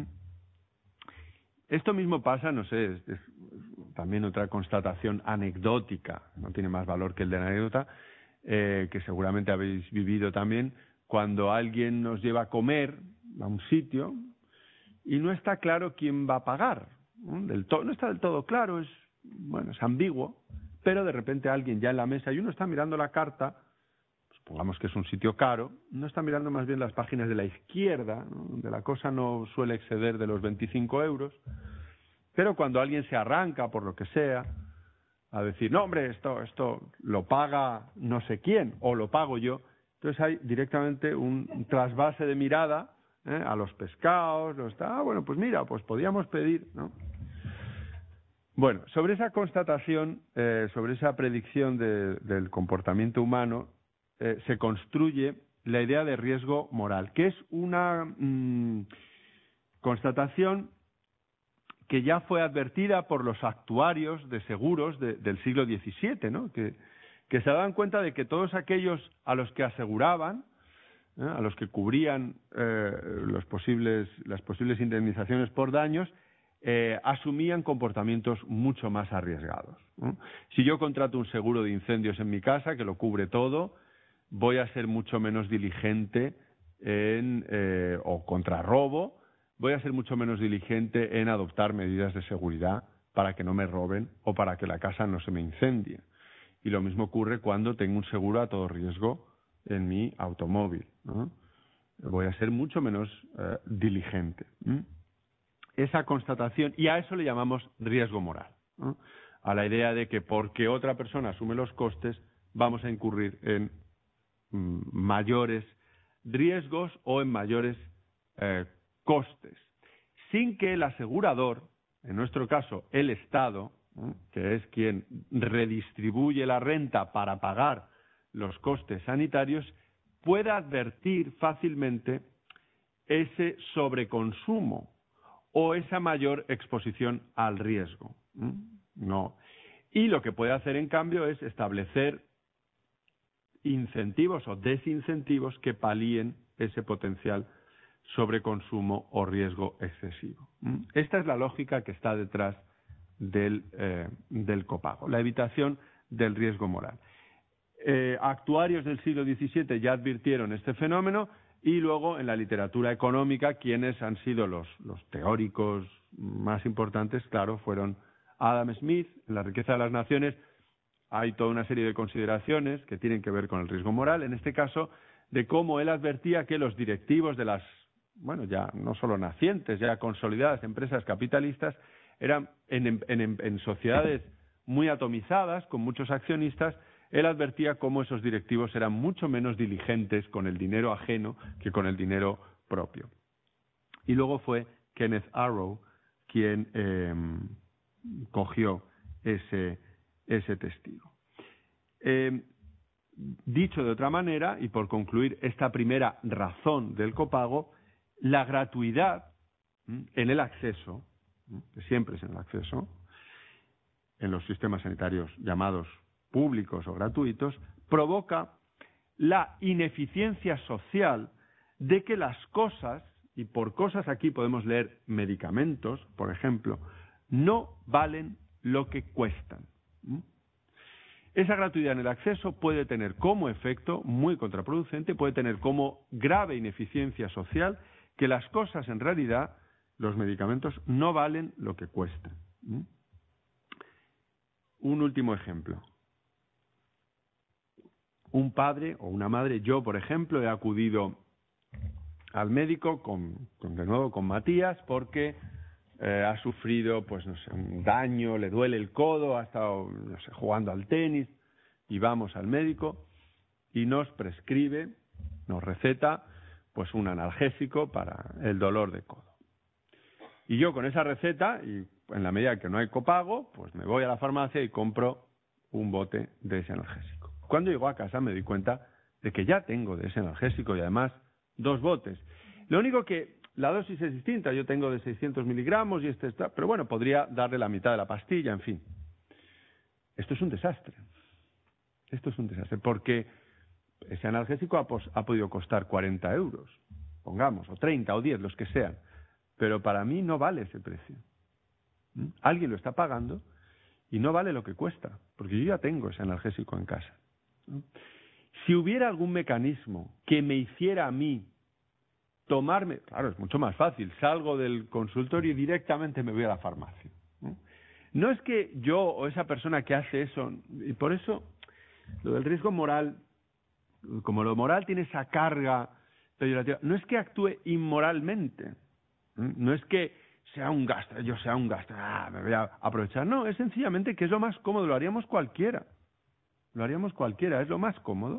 Esto mismo pasa, no sé, es también otra constatación anecdótica, no tiene más valor que el de la anécdota, que seguramente habéis vivido también, cuando alguien nos lleva a comer a un sitio y no está claro quién va a pagar, no está del todo claro, es ambiguo, pero de repente alguien ya en la mesa, y uno está mirando la carta, pongamos que es un sitio caro, no está mirando más bien las páginas de la izquierda, ¿no?, donde la cosa no suele exceder de los 25 euros, pero cuando alguien se arranca, por lo que sea, a decir: no, hombre, esto lo paga no sé quién, o lo pago yo, entonces hay directamente un trasvase de mirada a los pescados, bueno, pues mira, pues podíamos pedir, ¿no? Bueno, sobre esa constatación, sobre esa predicción del comportamiento humano, se construye la idea de riesgo moral, que es una constatación que ya fue advertida por los actuarios de seguros del siglo XVII, ¿no? que se daban cuenta de que todos aquellos a los que aseguraban, a los que cubrían las posibles indemnizaciones por daños, asumían comportamientos mucho más arriesgados, ¿no? Si yo contrato un seguro de incendios en mi casa, que lo cubre todo, voy a ser mucho menos diligente o contra robo, voy a ser mucho menos diligente en adoptar medidas de seguridad para que no me roben o para que la casa no se me incendie. Y lo mismo ocurre cuando tengo un seguro a todo riesgo en mi automóvil, ¿no? Voy a ser mucho menos diligente. Esa constatación, y a eso le llamamos riesgo moral, ¿no? A la idea de que porque otra persona asume los costes, vamos a incurrir en mayores riesgos o en mayores costes, sin que el asegurador, en nuestro caso el Estado, que es quien redistribuye la renta para pagar los costes sanitarios, pueda advertir fácilmente ese sobreconsumo o esa mayor exposición al riesgo. No. Y lo que puede hacer, en cambio, es establecer incentivos o desincentivos que palíen ese potencial sobreconsumo o riesgo excesivo. Esta es la lógica que está detrás del copago, la evitación del riesgo moral. Actuarios del siglo XVII ya advirtieron este fenómeno, y luego en la literatura económica quienes han sido los teóricos más importantes, claro, fueron Adam Smith. En La riqueza de las naciones hay toda una serie de consideraciones que tienen que ver con el riesgo moral, en este caso de cómo él advertía que los directivos de las, ya no solo nacientes, ya consolidadas empresas capitalistas, eran en sociedades muy atomizadas, con muchos accionistas. Él advertía cómo esos directivos eran mucho menos diligentes con el dinero ajeno que con el dinero propio. Y luego fue Kenneth Arrow quien cogió ese testigo. Dicho de otra manera, y por concluir esta primera razón del copago, la gratuidad en el acceso, que siempre es en el acceso, en los sistemas sanitarios llamados públicos o gratuitos, provoca la ineficiencia social de que las cosas, y por cosas aquí podemos leer medicamentos, por ejemplo, no valen lo que cuestan. Esa gratuidad en el acceso puede tener como efecto muy contraproducente, puede tener como grave ineficiencia social que las cosas en realidad, los medicamentos, no valen lo que cuestan. Un último ejemplo. Un padre o una madre, yo por ejemplo, he acudido al médico de nuevo con Matías porque ha sufrido, pues no sé, un daño, le duele el codo, ha estado, no sé, jugando al tenis, y vamos al médico y nos prescribe, nos receta, pues un analgésico para el dolor de codo. Y yo con esa receta, y en la medida que no hay copago, pues me voy a la farmacia y compro un bote de ese analgésico. Cuando llego a casa me doy cuenta de que ya tengo de ese analgésico y además 2 botes. Lo único que la dosis es distinta, yo tengo de 600 miligramos y este está, pero bueno, podría darle la mitad de la pastilla, en fin. Esto es un desastre. Esto es un desastre, porque ese analgésico ha podido costar 40 euros, pongamos, o 30 o 10, los que sean, pero para mí no vale ese precio. Alguien lo está pagando y no vale lo que cuesta, porque yo ya tengo ese analgésico en casa. Si hubiera algún mecanismo que me hiciera a mí tomarme, claro, es mucho más fácil, salgo del consultorio y directamente me voy a la farmacia. No es que yo o esa persona que hace eso, y por eso lo del riesgo moral, como lo moral tiene esa carga peyorativa, no es que actúe inmoralmente, no es que sea un gasto, yo sea un gasto, me voy a aprovechar, no, es sencillamente que es lo más cómodo, lo haríamos cualquiera, es lo más cómodo.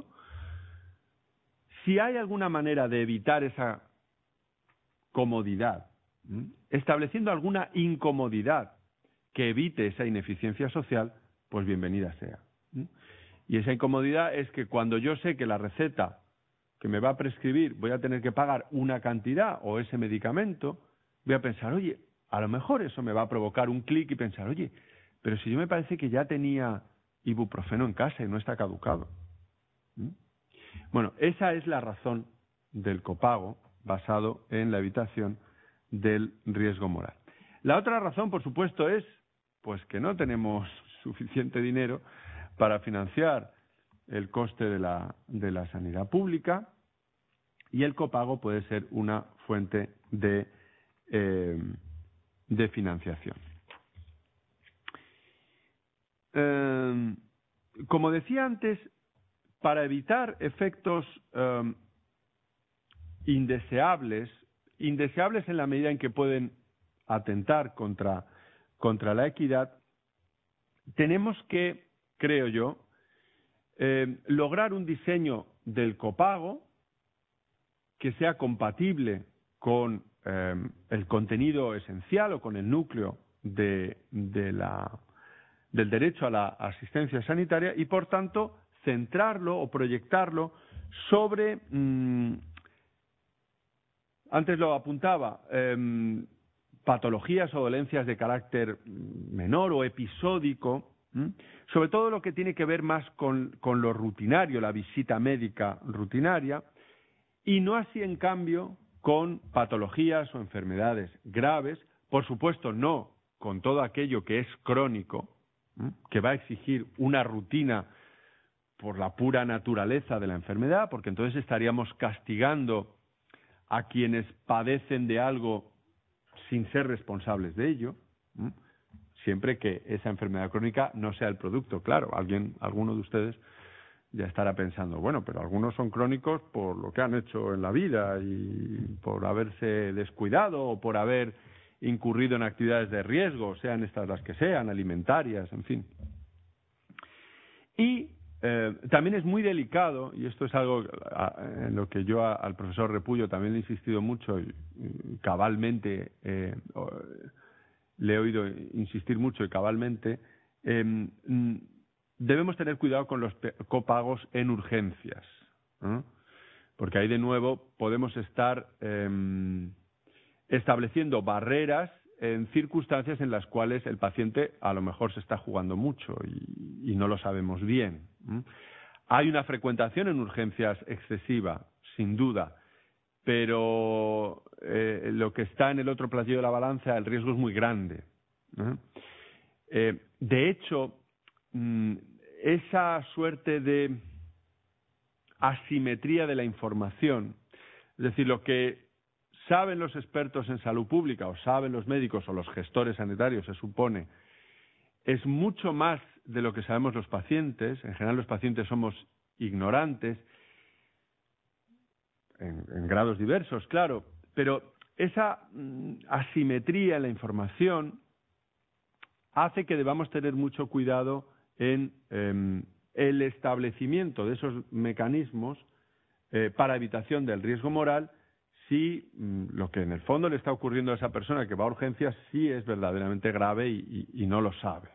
Si hay alguna manera de evitar esa comodidad, estableciendo alguna incomodidad que evite esa ineficiencia social, pues bienvenida sea. Y esa incomodidad es que cuando yo sé que la receta que me va a prescribir voy a tener que pagar una cantidad o ese medicamento, voy a pensar, oye, a lo mejor eso me va a provocar un clic y pensar, oye, pero si yo me parece que ya tenía ibuprofeno en casa y no está caducado. Bueno, esa es la razón del copago basado en la evitación del riesgo moral. La otra razón, por supuesto, es pues que no tenemos suficiente dinero para financiar el coste de la sanidad pública, y el copago puede ser una fuente de financiación. Como decía antes, para evitar efectos indeseables en la medida en que pueden atentar contra la equidad, tenemos que, creo yo, lograr un diseño del copago que sea compatible con el contenido esencial o con el núcleo del derecho a la asistencia sanitaria y, por tanto, centrarlo o proyectarlo sobre, antes lo apuntaba, patologías o dolencias de carácter menor o episódico, sobre todo lo que tiene que ver más con lo rutinario, la visita médica rutinaria, y no así, en cambio, con patologías o enfermedades graves, por supuesto no con todo aquello que es crónico, que va a exigir una rutina por la pura naturaleza de la enfermedad, porque entonces estaríamos castigando a quienes padecen de algo sin ser responsables de ello, siempre que esa enfermedad crónica no sea el producto. Claro, alguno de ustedes ya estará pensando, bueno, pero algunos son crónicos por lo que han hecho en la vida y por haberse descuidado o por haber incurrido en actividades de riesgo, sean estas las que sean, alimentarias, en fin. Y También es muy delicado, y esto es algo en lo que yo al profesor Repullo también le he insistido mucho, y cabalmente le he oído insistir mucho y cabalmente, debemos tener cuidado con los copagos en urgencias, ¿no? Porque ahí de nuevo podemos estar estableciendo barreras en circunstancias en las cuales el paciente a lo mejor se está jugando mucho y no lo sabemos bien. Hay una frecuentación en urgencias excesiva, sin duda, pero lo que está en el otro platillo de la balanza, el riesgo es muy grande. De hecho, esa suerte de asimetría de la información, es decir, lo que saben los expertos en salud pública o saben los médicos o los gestores sanitarios, se supone, es mucho más de lo que sabemos los pacientes. En general los pacientes somos ignorantes, en grados diversos, claro, pero esa asimetría en la información hace que debamos tener mucho cuidado en el establecimiento de esos mecanismos para evitación del riesgo moral si lo que en el fondo le está ocurriendo a esa persona que va a urgencias sí es verdaderamente grave y no lo sabe.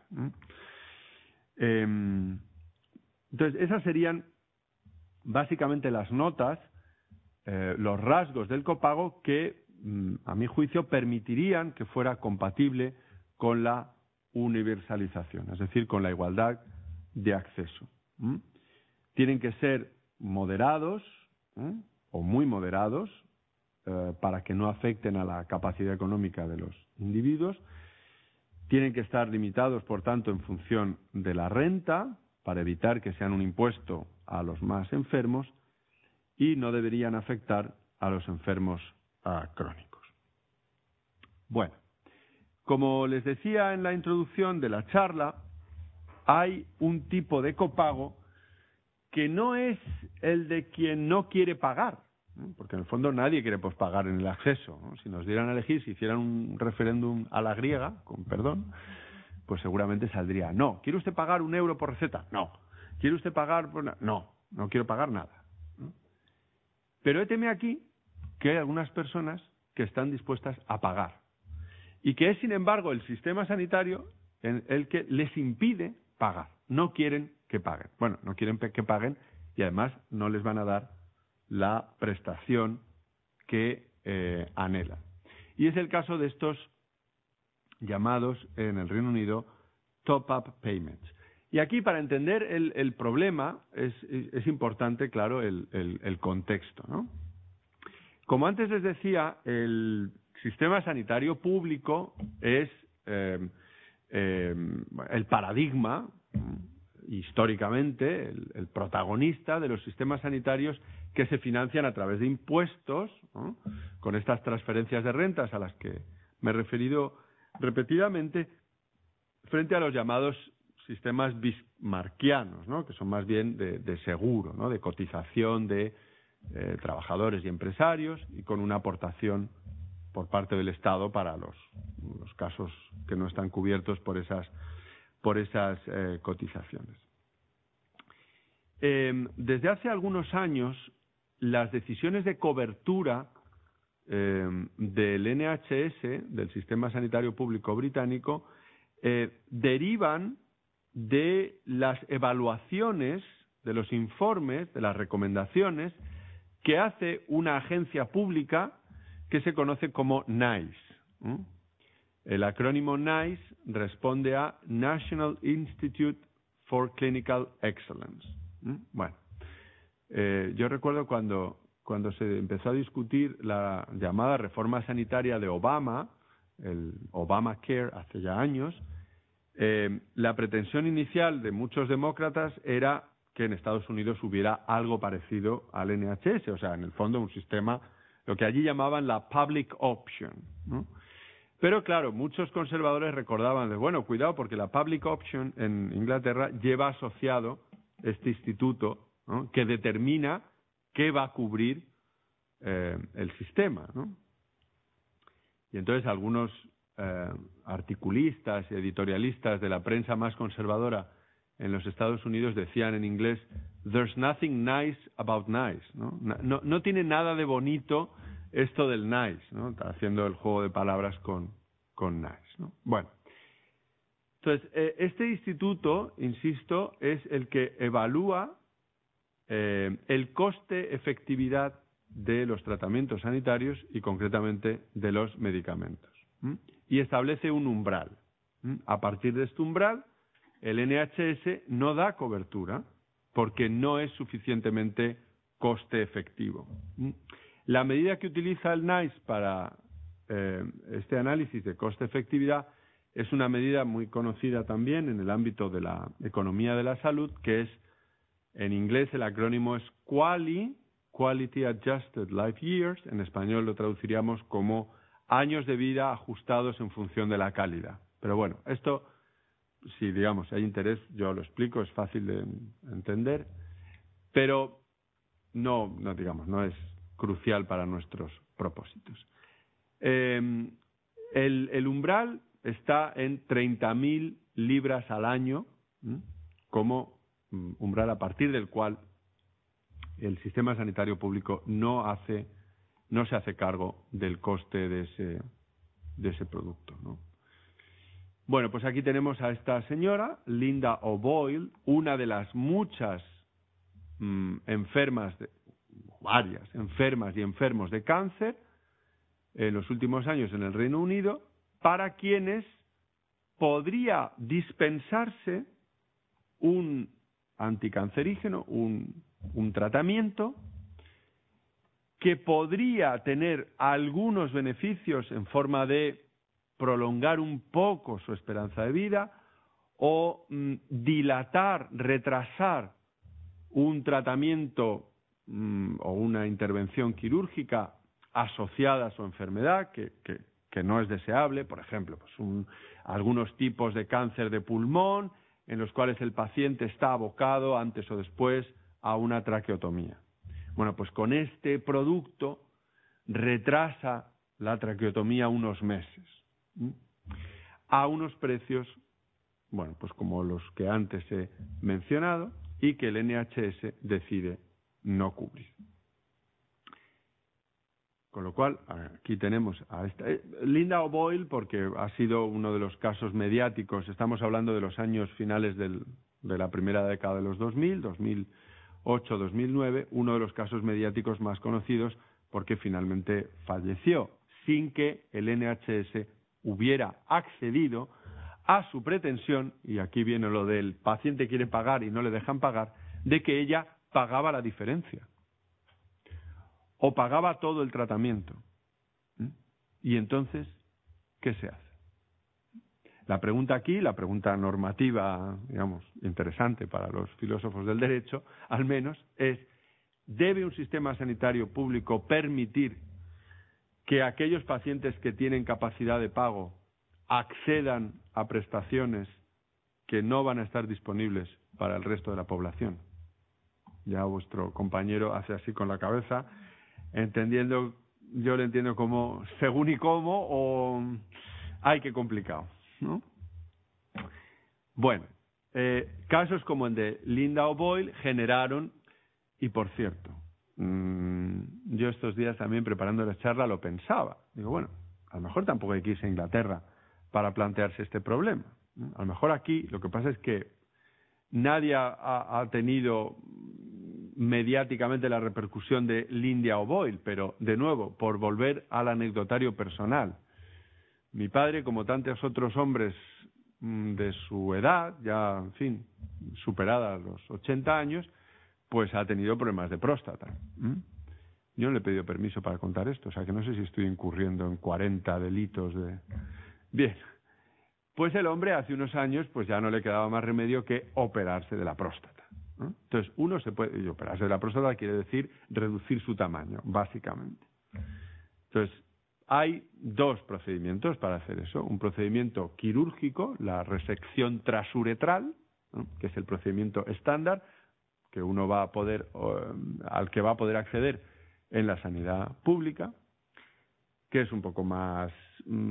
Entonces, esas serían básicamente las notas, los rasgos del copago que, a mi juicio, permitirían que fuera compatible con la universalización, es decir, con la igualdad de acceso. Tienen que ser moderados o muy moderados para que no afecten a la capacidad económica de los individuos. Tienen que estar limitados, por tanto, en función de la renta, para evitar que sean un impuesto a los más enfermos, y no deberían afectar a los enfermos crónicos. Bueno, como les decía en la introducción de la charla, hay un tipo de copago que no es el de quien no quiere pagar, porque en el fondo nadie quiere pagar en el acceso, ¿no? Si nos dieran a elegir, si hicieran un referéndum a la griega, con perdón, pues seguramente saldría no. ¿Quiere usted pagar €1 por receta? No. ¿Quiere usted pagar por no quiero pagar nada, ¿no? Pero héteme aquí que hay algunas personas que están dispuestas a pagar y que es, sin embargo, el sistema sanitario el que les impide pagar. No quieren que paguen. Bueno, no quieren que paguen y además no les van a dar la prestación que anhelan. Y es el caso de estos llamados en el Reino Unido top-up payments. Y aquí, para entender el problema, es importante, claro, el contexto, ¿no? Como antes les decía, el sistema sanitario público es el paradigma, históricamente, el protagonista de los sistemas sanitarios que se financian a través de impuestos, ¿no? Con estas transferencias de rentas a las que me he referido repetidamente, frente a los llamados sistemas bismarckianos, ¿no? Que son más bien de seguro, ¿no? De cotización de trabajadores y empresarios y con una aportación por parte del Estado para los casos que no están cubiertos por esas cotizaciones. Desde hace algunos años, las decisiones de cobertura del NHS, del Sistema Sanitario Público Británico, derivan de las evaluaciones, de los informes, de las recomendaciones que hace una agencia pública que se conoce como NICE. El acrónimo NICE responde a National Institute for Clinical Excellence. Bueno, yo recuerdo cuando se empezó a discutir la llamada reforma sanitaria de Obama, el Obamacare, hace ya años, la pretensión inicial de muchos demócratas era que en Estados Unidos hubiera algo parecido al NHS, o sea, en el fondo un sistema, lo que allí llamaban la public option, ¿no? Pero claro, muchos conservadores recordaban de, bueno, cuidado, porque la public option en Inglaterra lleva asociado este instituto, ¿no? Que determina qué va a cubrir el sistema, ¿no? Y entonces algunos articulistas y editorialistas de la prensa más conservadora en los Estados Unidos decían en inglés, "There's nothing nice about nice", ¿no? No tiene nada de bonito esto del nice, ¿no? Está haciendo el juego de palabras con nice, ¿no? Bueno, entonces, este instituto, insisto, es el que evalúa el coste-efectividad de los tratamientos sanitarios y concretamente de los medicamentos. Y establece un umbral. A partir de este umbral, el NHS no da cobertura porque no es suficientemente coste-efectivo. La medida que utiliza el NICE para este análisis de coste-efectividad es una medida muy conocida también en el ámbito de la economía de la salud, que es, en inglés el acrónimo es QALY, Quality Adjusted Life Years, en español lo traduciríamos como años de vida ajustados en función de la calidad. Pero bueno, esto, si digamos hay interés, yo lo explico, es fácil de entender, pero no es crucial para nuestros propósitos. El umbral está en 30.000 libras al año, como umbral a partir del cual el sistema sanitario público no se hace cargo del coste de ese producto, ¿no? Bueno, pues aquí tenemos a esta señora, Linda O'Boyle, una de las muchas varias enfermas y enfermos de cáncer en los últimos años en el Reino Unido, para quienes podría dispensarse un anticancerígeno, un tratamiento que podría tener algunos beneficios en forma de prolongar un poco su esperanza de vida o dilatar, retrasar un tratamiento o una intervención quirúrgica asociada a su enfermedad que no es deseable, por ejemplo, pues algunos tipos de cáncer de pulmón en los cuales el paciente está abocado antes o después a una traqueotomía. Bueno, pues con este producto retrasa la traqueotomía unos meses, a unos precios, bueno, pues como los que antes he mencionado y que el NHS decide no cubrir. Con lo cual, aquí tenemos a esta Linda O'Boyle, porque ha sido uno de los casos mediáticos. Estamos hablando de los años finales de la primera década de los 2000, 2008, 2009, uno de los casos mediáticos más conocidos porque finalmente falleció sin que el NHS hubiera accedido a su pretensión, y aquí viene lo del paciente quiere pagar y no le dejan pagar, de que ella pagaba la diferencia o pagaba todo el tratamiento. Y entonces, ¿qué se hace? La pregunta aquí, la pregunta normativa, digamos, interesante para los filósofos del derecho, al menos, es: ¿debe un sistema sanitario público permitir que aquellos pacientes que tienen capacidad de pago accedan a prestaciones que no van a estar disponibles para el resto de la población? Ya vuestro compañero hace así con la cabeza, entendiendo, yo le entiendo como según y cómo, o ay, qué complicado, ¿no? Bueno, casos como el de Linda O'Boyle generaron, y por cierto, yo estos días también preparando la charla lo pensaba, digo, bueno, a lo mejor tampoco hay que irse a Inglaterra para plantearse este problema, ¿no? A lo mejor aquí lo que pasa es que nadie ha tenido mediáticamente la repercusión de Linda O'Boyle, pero de nuevo, por volver al anecdotario personal, mi padre, como tantos otros hombres de su edad, ya, en fin, superada los 80 años, pues ha tenido problemas de próstata. Yo no le he pedido permiso para contar esto, o sea que no sé si estoy incurriendo en 40 delitos de... Bien, pues el hombre hace unos años pues ya no le quedaba más remedio que operarse de la próstata, ¿no? Entonces uno se puede... Y operarse de la próstata quiere decir reducir su tamaño, básicamente. Entonces hay dos procedimientos para hacer eso. Un procedimiento quirúrgico, la resección transuretral, ¿no?, que es el procedimiento estándar que uno va a poder, al que va a poder acceder en la sanidad pública, que es un poco más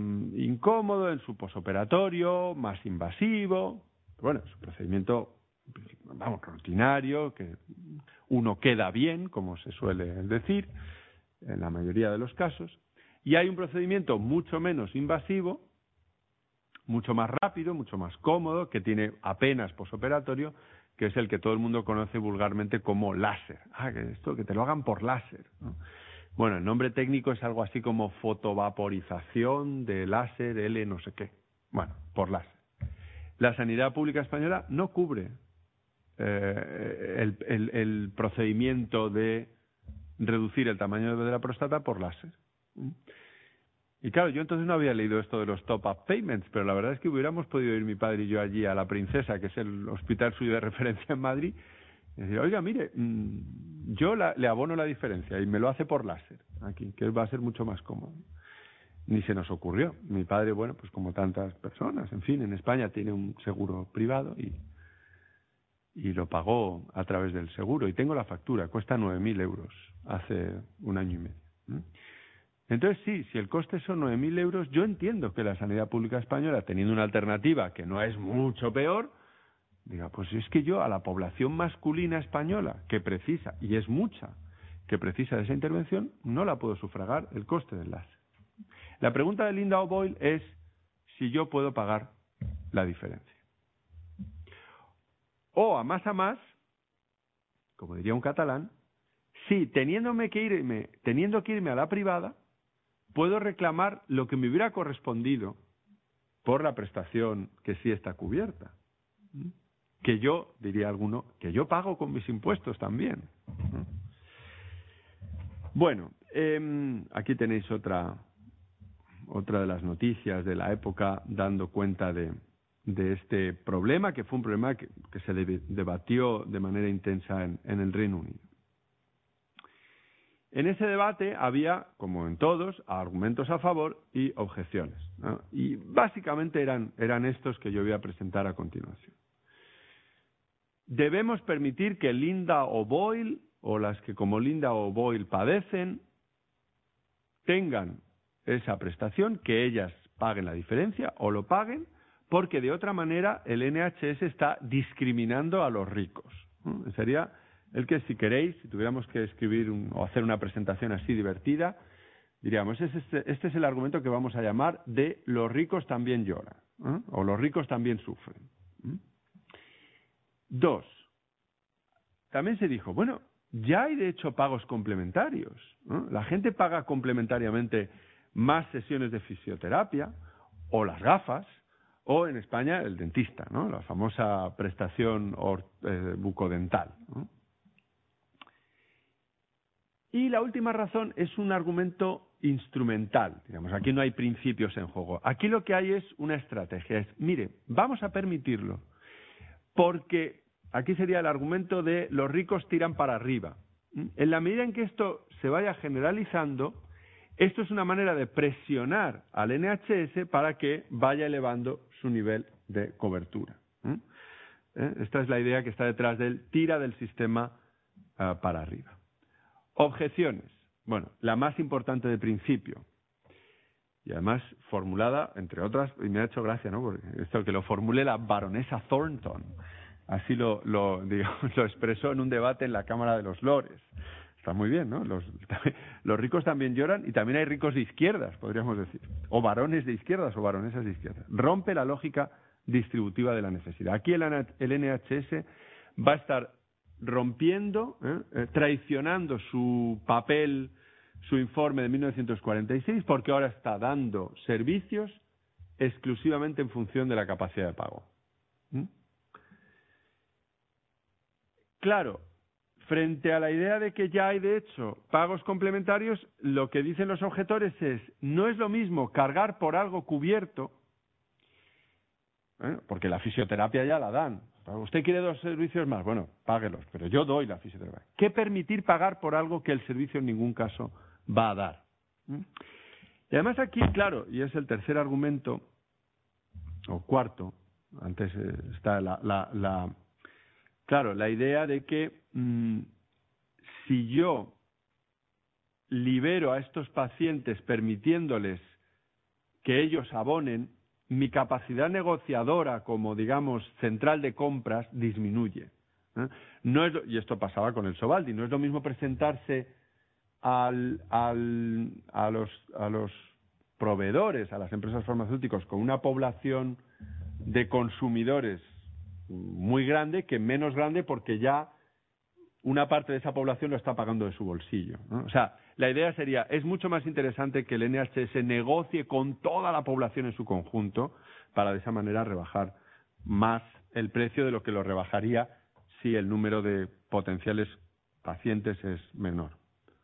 incómodo en su posoperatorio, más invasivo. Bueno, es un procedimiento rutinario, que uno queda bien, como se suele decir, en la mayoría de los casos, y hay un procedimiento mucho menos invasivo, mucho más rápido, mucho más cómodo, que tiene apenas posoperatorio, que es el que todo el mundo conoce vulgarmente como láser. Que te lo hagan por láser, ¿no? Bueno, el nombre técnico es algo así como fotovaporización de láser L no sé qué. Bueno, por láser. La sanidad pública española no cubre el procedimiento de reducir el tamaño de la próstata por láser. Y claro, yo entonces no había leído esto de los top-up payments, pero la verdad es que hubiéramos podido ir mi padre y yo allí a La Princesa, que es el hospital suyo de referencia en Madrid, y decir, oiga, mire, yo le abono la diferencia y me lo hace por láser aquí, que va a ser mucho más cómodo. Ni se nos ocurrió. Mi padre, bueno, pues como tantas personas, en fin, en España tiene un seguro privado y lo pagó a través del seguro. Y tengo la factura, cuesta 9.000 euros hace un año y medio. Entonces, sí, si el coste son 9.000 euros, yo entiendo que la sanidad pública española, teniendo una alternativa que no es mucho peor, diga, pues es que yo a la población masculina española, que precisa, y es mucha, que precisa de esa intervención, no la puedo sufragar el coste del láser. La pregunta de Linda O'Boyle es si yo puedo pagar la diferencia. O a más, como diría un catalán, si teniendo que irme a la privada, puedo reclamar lo que me hubiera correspondido por la prestación que sí está cubierta. Que yo, diría alguno, que yo pago con mis impuestos también. Bueno, aquí tenéis otra de las noticias de la época dando cuenta de este problema, que fue un problema que se debatió de manera intensa en el Reino Unido. En ese debate había, como en todos, argumentos a favor y objeciones, ¿no? Y básicamente eran estos que yo voy a presentar a continuación. Debemos permitir que Linda O'Boyle, o las que como Linda O'Boyle padecen, tengan esa prestación, que ellas paguen la diferencia o lo paguen, porque de otra manera el NHS está discriminando a los ricos. Sería el que, si queréis, si tuviéramos que escribir o hacer una presentación así divertida, diríamos, este es el argumento que vamos a llamar de los ricos también lloran, o los ricos también sufren. 2. También se dijo, bueno, ya hay de hecho pagos complementarios, ¿no? La gente paga complementariamente más sesiones de fisioterapia, o las gafas, o en España el dentista, ¿no? La famosa prestación bucodental, ¿no? Y la última razón es un argumento instrumental. Digamos, aquí no hay principios en juego. Aquí lo que hay es una estrategia. Es, mire, vamos a permitirlo, porque aquí sería el argumento de los ricos tiran para arriba. En la medida en que esto se vaya generalizando, esto es una manera de presionar al NHS para que vaya elevando su nivel de cobertura. Esta es la idea que está detrás del tira del sistema para arriba. Objeciones. Bueno, la más importante de principio, y además formulada, entre otras, y me ha hecho gracia, ¿no? Porque esto que lo formule la baronesa Thornton, así lo expresó en un debate en la Cámara de los Lores. Está muy bien, ¿no? Los ricos también lloran, y también hay ricos de izquierdas, podríamos decir, o varones de izquierdas o baronesas de izquierdas. Rompe la lógica distributiva de la necesidad. Aquí el NHS va a estar rompiendo, traicionando su papel, su informe de 1946, porque ahora está dando servicios exclusivamente en función de la capacidad de pago. Claro, frente a la idea de que ya hay de hecho pagos complementarios, lo que dicen los objetores es, no es lo mismo cargar por algo cubierto, porque la fisioterapia ya la dan. ¿Usted quiere 2 servicios más? Bueno, páguelos, pero yo doy la fisioterapia. ¿Qué permitir pagar por algo que el servicio en ningún caso va a dar? Y además aquí, claro, y es el tercer argumento, o cuarto, antes está claro, la idea de que si yo libero a estos pacientes permitiéndoles que ellos abonen, mi capacidad negociadora como, digamos, central de compras disminuye. No es, y esto pasaba con el Sovaldi, no es lo mismo presentarse a los proveedores, a las empresas farmacéuticas, con una población de consumidores muy grande que menos grande, porque ya una parte de esa población lo está pagando de su bolsillo, ¿no? O sea, la idea sería, es mucho más interesante que el NHS negocie con toda la población en su conjunto para de esa manera rebajar más el precio de lo que lo rebajaría si el número de potenciales pacientes es menor.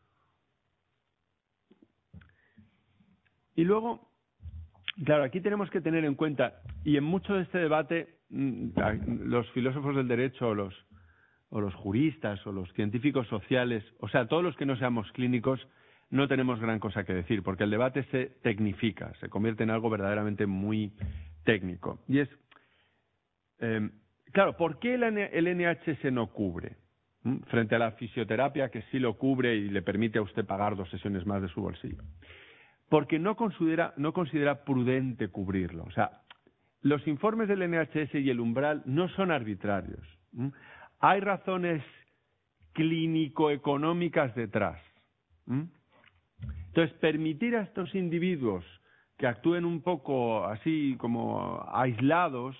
Y luego, claro, aquí tenemos que tener en cuenta, y en mucho de este debate, los filósofos del derecho o los juristas o los científicos sociales, o sea, todos los que no seamos clínicos, no tenemos gran cosa que decir, porque el debate se tecnifica, se convierte en algo verdaderamente muy técnico. Y es, claro, ¿por qué el NHS no cubre? Frente a la fisioterapia, que sí lo cubre y le permite a usted pagar 2 sesiones más de su bolsillo. Porque no considera prudente cubrirlo. O sea, los informes del NHS y el umbral no son arbitrarios. Hay razones clínico-económicas detrás. Entonces, permitir a estos individuos que actúen un poco así como aislados,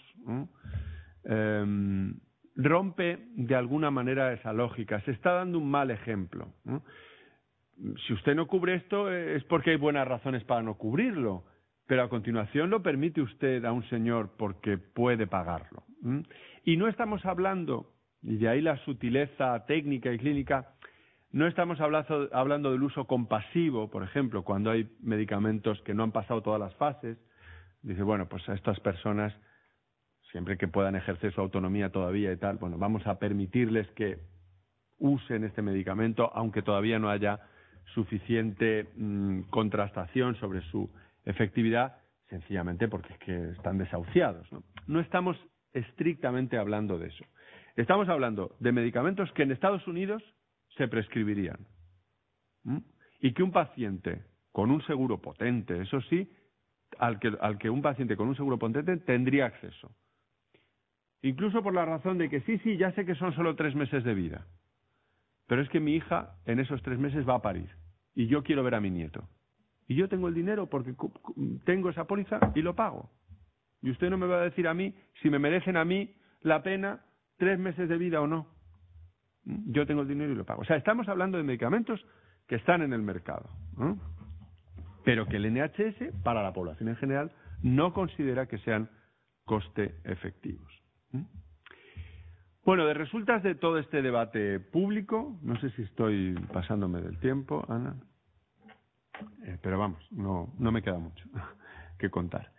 rompe de alguna manera esa lógica. Se está dando un mal ejemplo. Si usted no cubre esto es porque hay buenas razones para no cubrirlo, pero a continuación lo permite usted a un señor porque puede pagarlo. Y no estamos hablando, y de ahí la sutileza técnica y clínica, no estamos hablando del uso compasivo, por ejemplo, cuando hay medicamentos que no han pasado todas las fases. Dice, bueno, pues a estas personas, siempre que puedan ejercer su autonomía todavía y tal, bueno, vamos a permitirles que usen este medicamento, aunque todavía no haya suficiente contrastación sobre su efectividad, sencillamente porque es que están desahuciados, ¿no? No estamos estrictamente hablando de eso. Estamos hablando de medicamentos que en Estados Unidos se prescribirían. Y que un paciente con un seguro potente, eso sí, al que un paciente con un seguro potente tendría acceso. Incluso por la razón de que sí, ya sé que son solo 3 meses de vida, pero es que mi hija en esos 3 meses va a parir y yo quiero ver a mi nieto. Y yo tengo el dinero porque tengo esa póliza y lo pago. Y usted no me va a decir a mí si me merecen a mí la pena 3 meses de vida o no. Yo tengo el dinero y lo pago. O sea, estamos hablando de medicamentos que están en el mercado, ¿no? Pero que el NHS, para la población en general, no considera que sean coste efectivos. Bueno, de resultas de todo este debate público, no sé si estoy pasándome del tiempo, Ana, pero vamos, no me queda mucho que contar.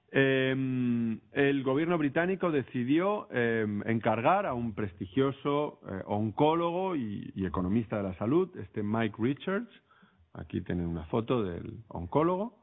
El gobierno británico decidió encargar a un prestigioso oncólogo y economista de la salud, Mike Richards, aquí tienen una foto del oncólogo,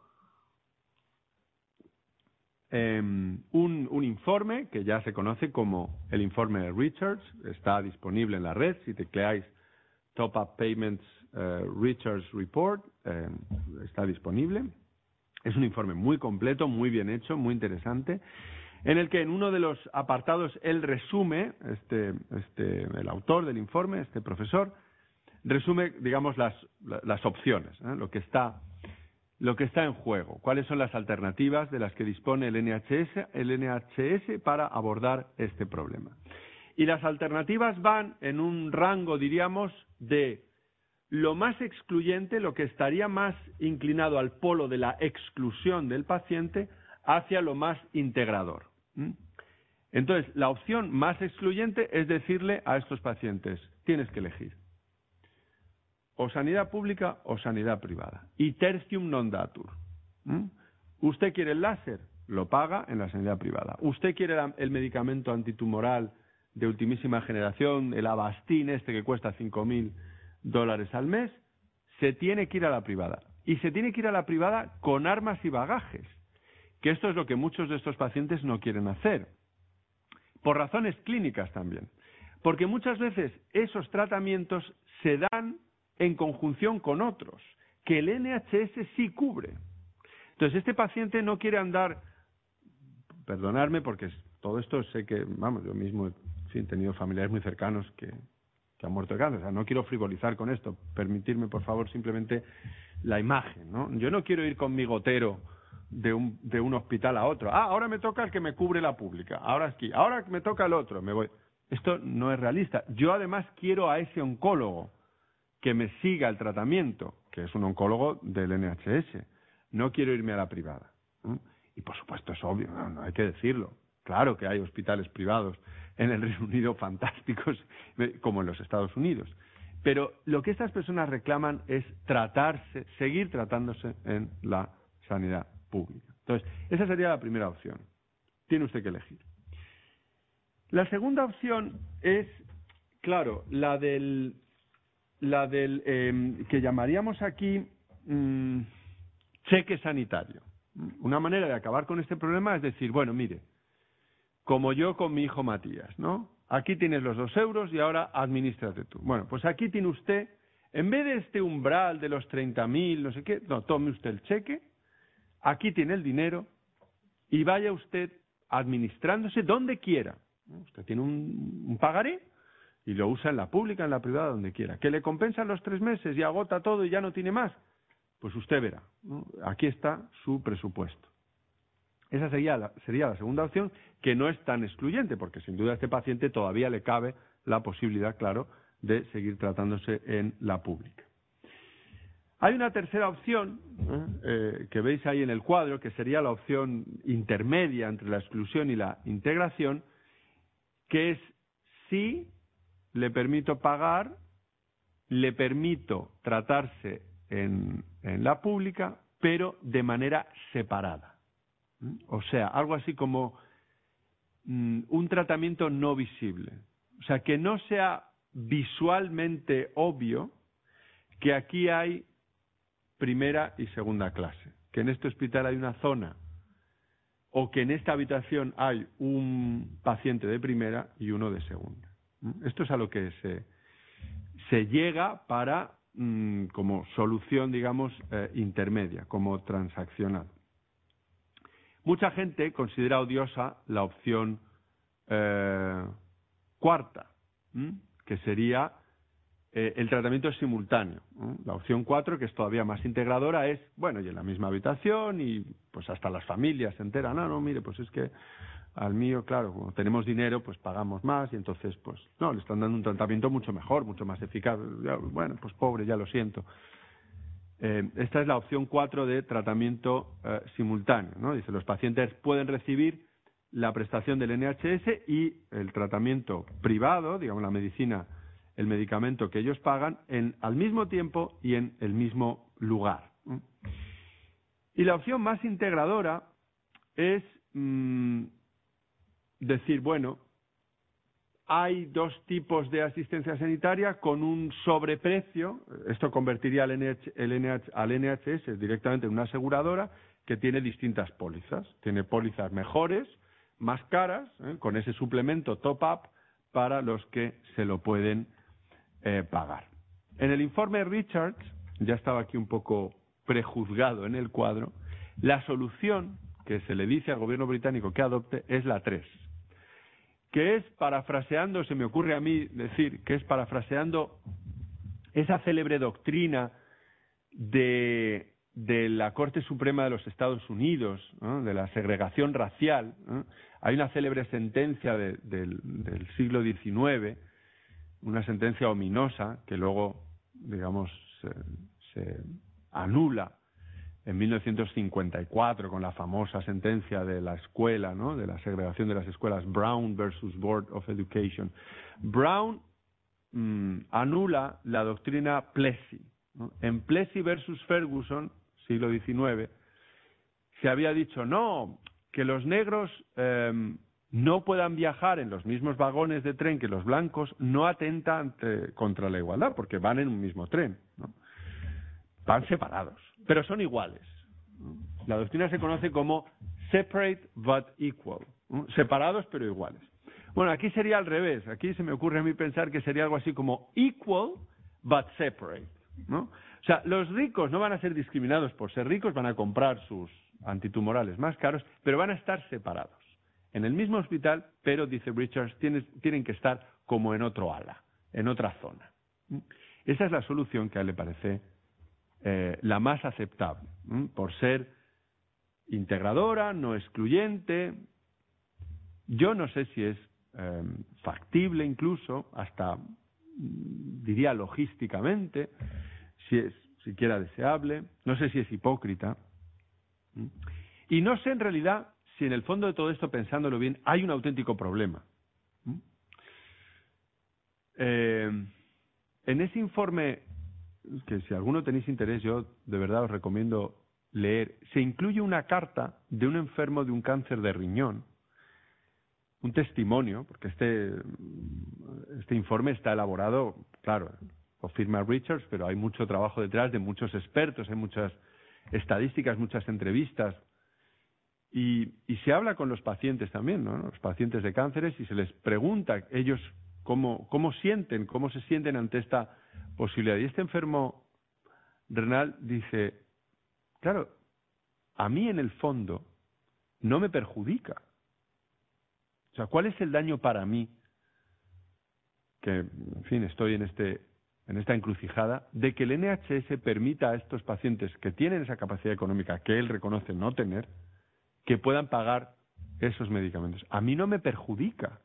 un informe que ya se conoce como el informe de Richards, está disponible en la red, si tecleáis Top Up Payments Richards Report, está disponible. Es un informe muy completo, muy bien hecho, muy interesante, en el que en uno de los apartados él resume, el autor del informe, este profesor, resume, digamos, las opciones, lo que está en juego, cuáles son las alternativas de las que dispone el NHS para abordar este problema. Y las alternativas van en un rango, diríamos, de lo más excluyente, lo que estaría más inclinado al polo de la exclusión del paciente, hacia lo más integrador. Entonces, la opción más excluyente es decirle a estos pacientes, tienes que elegir o sanidad pública o sanidad privada. Y tertium non datur. ¿Usted quiere el láser? Lo paga en la sanidad privada. ¿Usted quiere el medicamento antitumoral de ultimísima generación, el Avastin que cuesta $5.000 al mes? Se tiene que ir a la privada. Y se tiene que ir a la privada con armas y bagajes, que esto es lo que muchos de estos pacientes no quieren hacer. Por razones clínicas también. Porque muchas veces esos tratamientos se dan en conjunción con otros, que el NHS sí cubre. Entonces, este paciente no quiere andar, perdonadme porque todo esto sé que, vamos, yo mismo he he tenido familiares muy cercanos que han muerto de cáncer. O sea, no quiero frivolizar con esto. Permitirme, por favor, simplemente la imagen, ¿no? Yo no quiero ir con mi gotero de un hospital a otro. Ahora me toca el que me cubre la pública. Ahora me toca el otro. Me voy. Esto no es realista. Yo, además, quiero a ese oncólogo que me siga el tratamiento, que es un oncólogo del NHS. No quiero irme a la privada. Y, por supuesto, es obvio, no hay que decirlo. Claro que hay hospitales privados en el Reino Unido fantásticos, como en los Estados Unidos. Pero lo que estas personas reclaman es seguir tratándose en la sanidad pública. Entonces, esa sería la primera opción. Tiene usted que elegir. La segunda opción es, claro, la del que llamaríamos aquí cheque sanitario. Una manera de acabar con este problema es decir, bueno, mire, como yo con mi hijo Matías, ¿no? Aquí tienes los 2 euros y ahora adminístrate tú. Bueno, pues aquí tiene usted, en vez de este umbral de los 30.000, no sé qué, no, tome usted el cheque, aquí tiene el dinero y vaya usted administrándose donde quiera. Usted tiene un pagaré y lo usa en la pública, en la privada, donde quiera. ¿Que le compensan los 3 meses y agota todo y ya no tiene más? Pues usted verá, ¿no? Aquí está su presupuesto. Esa sería la segunda opción, que no es tan excluyente, porque sin duda a este paciente todavía le cabe la posibilidad, claro, de seguir tratándose en la pública. Hay una tercera opción que veis ahí en el cuadro, que sería la opción intermedia entre la exclusión y la integración, que es si le permito pagar, le permito tratarse en la pública, pero de manera separada. O sea, algo así como un tratamiento no visible. O sea, que no sea visualmente obvio que aquí hay primera y segunda clase, que en este hospital hay una zona o que en esta habitación hay un paciente de primera y uno de segunda. Esto es a lo que se llega para como solución, digamos, intermedia, como transaccional. Mucha gente considera odiosa la opción cuarta, que sería el tratamiento simultáneo. La opción 4, que es todavía más integradora, es, bueno, y en la misma habitación, y pues hasta las familias se enteran, no, mire, pues es que al mío, claro, como tenemos dinero, pues pagamos más, y entonces, pues, no, le están dando un tratamiento mucho mejor, mucho más eficaz. Bueno, pues pobre, ya lo siento. Esta es la opción 4 de tratamiento simultáneo, ¿no? Dice, los pacientes pueden recibir la prestación del NHS y el tratamiento privado, digamos la medicina, el medicamento que ellos pagan, al mismo tiempo y en el mismo lugar. Y la opción más integradora es decir, bueno, hay 2 tipos de asistencia sanitaria con un sobreprecio. Esto convertiría al NHS directamente en una aseguradora que tiene distintas pólizas. Tiene pólizas mejores, más caras, con ese suplemento top-up para los que se lo pueden pagar. En el informe Richards, ya estaba aquí un poco prejuzgado en el cuadro, la solución que se le dice al gobierno británico que adopte es la 3. Que es, parafraseando, se me ocurre a mí decir, que es parafraseando esa célebre doctrina de la Corte Suprema de los Estados Unidos, ¿no?, de la segregación racial, ¿no? Hay una célebre sentencia del siglo XIX, una sentencia ominosa, que luego, digamos, se anula en 1954 con la famosa sentencia de la escuela, ¿no?, de la segregación de las escuelas, Brown versus Board of Education. Brown anula la doctrina Plessy, ¿no? En Plessy versus Ferguson, siglo XIX, se había dicho, no, que los negros no puedan viajar en los mismos vagones de tren que los blancos no atenta contra la igualdad, porque van en un mismo tren, ¿no? Van separados, pero son iguales. La doctrina se conoce como separate but equal, ¿no? Separados pero iguales. Bueno, aquí sería al revés. Aquí se me ocurre a mí pensar que sería algo así como equal but separate, ¿no? O sea, los ricos no van a ser discriminados por ser ricos, van a comprar sus antitumorales más caros, pero van a estar separados. en el mismo hospital, pero, dice Richards, tienen que estar como en otro ala, en otra zona. Esa es la solución que a él le parece la más aceptable, por ser integradora, no excluyente. Yo no sé si es factible incluso, hasta diría logísticamente, si es siquiera deseable, no sé si es hipócrita. Y no sé en realidad si en el fondo de todo esto, pensándolo bien, hay un auténtico problema. En ese informe, que si alguno tenéis interés, yo de verdad os recomiendo leer, se incluye una carta de un enfermo de un cáncer de riñón, un testimonio, porque este informe está elaborado, claro, lo firma Richards, pero hay mucho trabajo detrás de muchos expertos, hay muchas estadísticas, muchas entrevistas, y se habla con los pacientes también, ¿no? Los pacientes de cánceres, y se les pregunta ellos cómo se sienten ante esta posibilidad. Y este enfermo renal dice, claro, a mí en el fondo no me perjudica. O sea, ¿cuál es el daño para mí? Que, en fin, estoy en esta encrucijada de que el NHS permita a estos pacientes que tienen esa capacidad económica que él reconoce no tener, que puedan pagar esos medicamentos. A mí no me perjudica.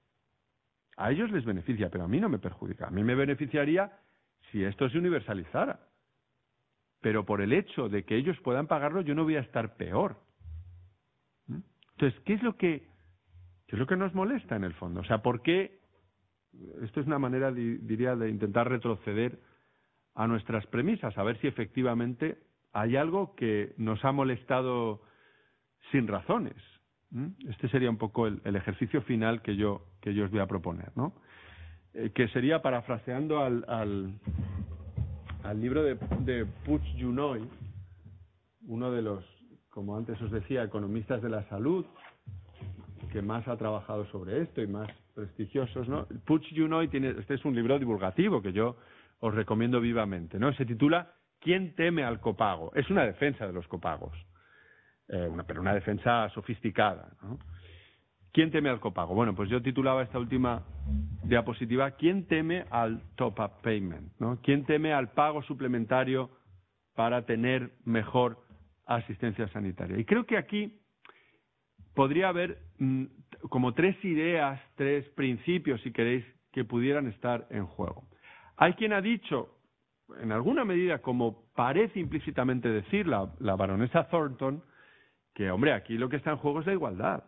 A ellos les beneficia, pero a mí no me perjudica. A mí me beneficiaría si esto se universalizara. Pero por el hecho de que ellos puedan pagarlo, yo no voy a estar peor. Entonces, ¿qué es lo que nos molesta en el fondo? O sea, ¿por qué? Esto es una manera, diría, de intentar retroceder a nuestras premisas, a ver si efectivamente hay algo que nos ha molestado sin razones. Este sería un poco el ejercicio final que yo os voy a proponer, ¿no? Que sería, parafraseando al libro de Puig Junoy, uno de los, como antes os decía, economistas de la salud, que más ha trabajado sobre esto y más prestigiosos, ¿no? Puig Junoy este es un libro divulgativo que yo os recomiendo vivamente, ¿no? Se titula ¿Quién teme al copago? Es una defensa de los copagos, pero una defensa sofisticada, ¿no? ¿Quién teme al copago? Bueno, pues yo titulaba esta última diapositiva ¿Quién teme al top-up payment? ¿No? ¿Quién teme al pago suplementario para tener mejor asistencia sanitaria? Y creo que aquí podría haber como tres ideas, tres principios, si queréis, que pudieran estar en juego. Hay quien ha dicho, en alguna medida, como parece implícitamente decir la baronesa Thornton, que, hombre, aquí lo que está en juego es la igualdad.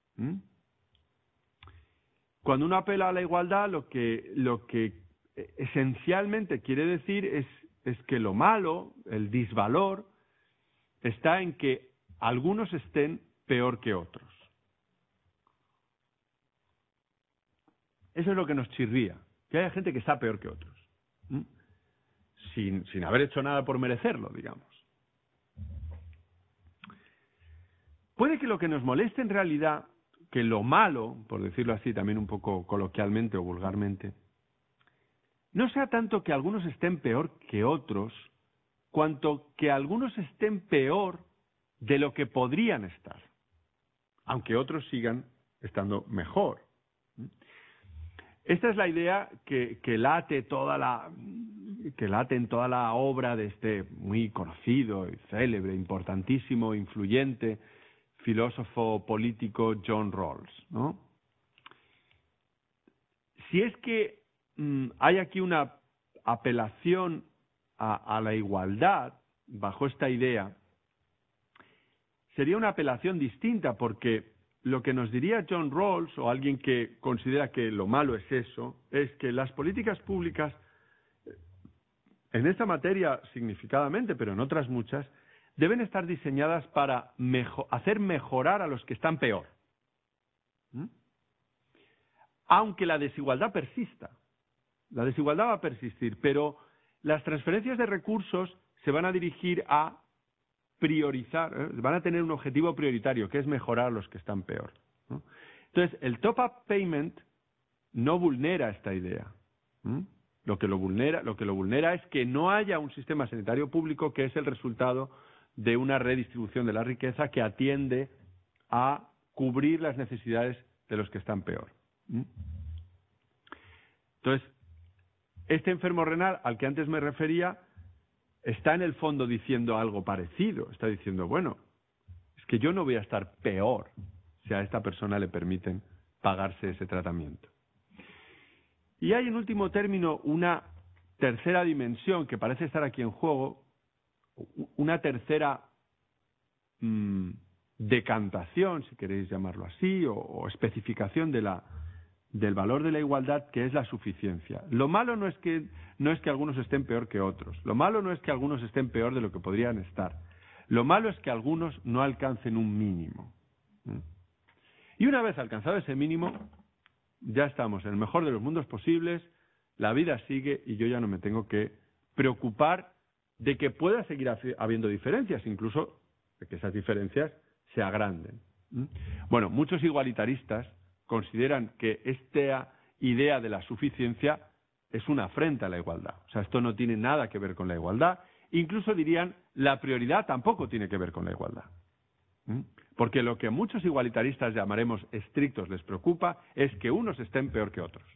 Cuando uno apela a la igualdad, lo que esencialmente quiere decir es que lo malo, el disvalor, está en que algunos estén peor que otros. Eso es lo que nos chirría, que haya gente que está peor que otros, sin haber hecho nada por merecerlo, digamos. Puede que lo que nos moleste en realidad, que lo malo, por decirlo así también un poco coloquialmente o vulgarmente, no sea tanto que algunos estén peor que otros, cuanto que algunos estén peor de lo que podrían estar, aunque otros sigan estando mejor. Esta es la idea que late en toda la obra de este muy conocido y célebre, importantísimo, influyente filósofo político John Rawls, ¿no? Si es que hay aquí una apelación a la igualdad bajo esta idea, sería una apelación distinta, porque lo que nos diría John Rawls, o alguien que considera que lo malo es eso, es que las políticas públicas, en esta materia significadamente, pero en otras muchas, deben estar diseñadas para hacer mejorar a los que están peor. Aunque la desigualdad persista. La desigualdad va a persistir, pero las transferencias de recursos se van a dirigir a priorizar, van a tener un objetivo prioritario, que es mejorar a los que están peor, ¿no? Entonces, el top-up payment no vulnera esta idea. Lo que lo vulnera es que no haya un sistema sanitario público que es el resultado de una redistribución de la riqueza que atiende a cubrir las necesidades de los que están peor. Entonces, este enfermo renal al que antes me refería está en el fondo diciendo algo parecido. Está diciendo, bueno, es que yo no voy a estar peor si a esta persona le permiten pagarse ese tratamiento. Y hay, en último término, una tercera dimensión que parece estar aquí en juego, una tercera decantación, si queréis llamarlo así, o especificación del valor de la igualdad, que es la suficiencia. Lo malo no es que algunos estén peor que otros. Lo malo no es que algunos estén peor de lo que podrían estar. Lo malo es que algunos no alcancen un mínimo. Y una vez alcanzado ese mínimo, ya estamos en el mejor de los mundos posibles, la vida sigue y yo ya no me tengo que preocupar de que pueda seguir habiendo diferencias, incluso de que esas diferencias se agranden. Bueno, muchos igualitaristas consideran que esta idea de la suficiencia es una afrenta a la igualdad. O sea, esto no tiene nada que ver con la igualdad. Incluso dirían, la prioridad tampoco tiene que ver con la igualdad. Porque lo que a muchos igualitaristas llamaremos estrictos les preocupa es que unos estén peor que otros.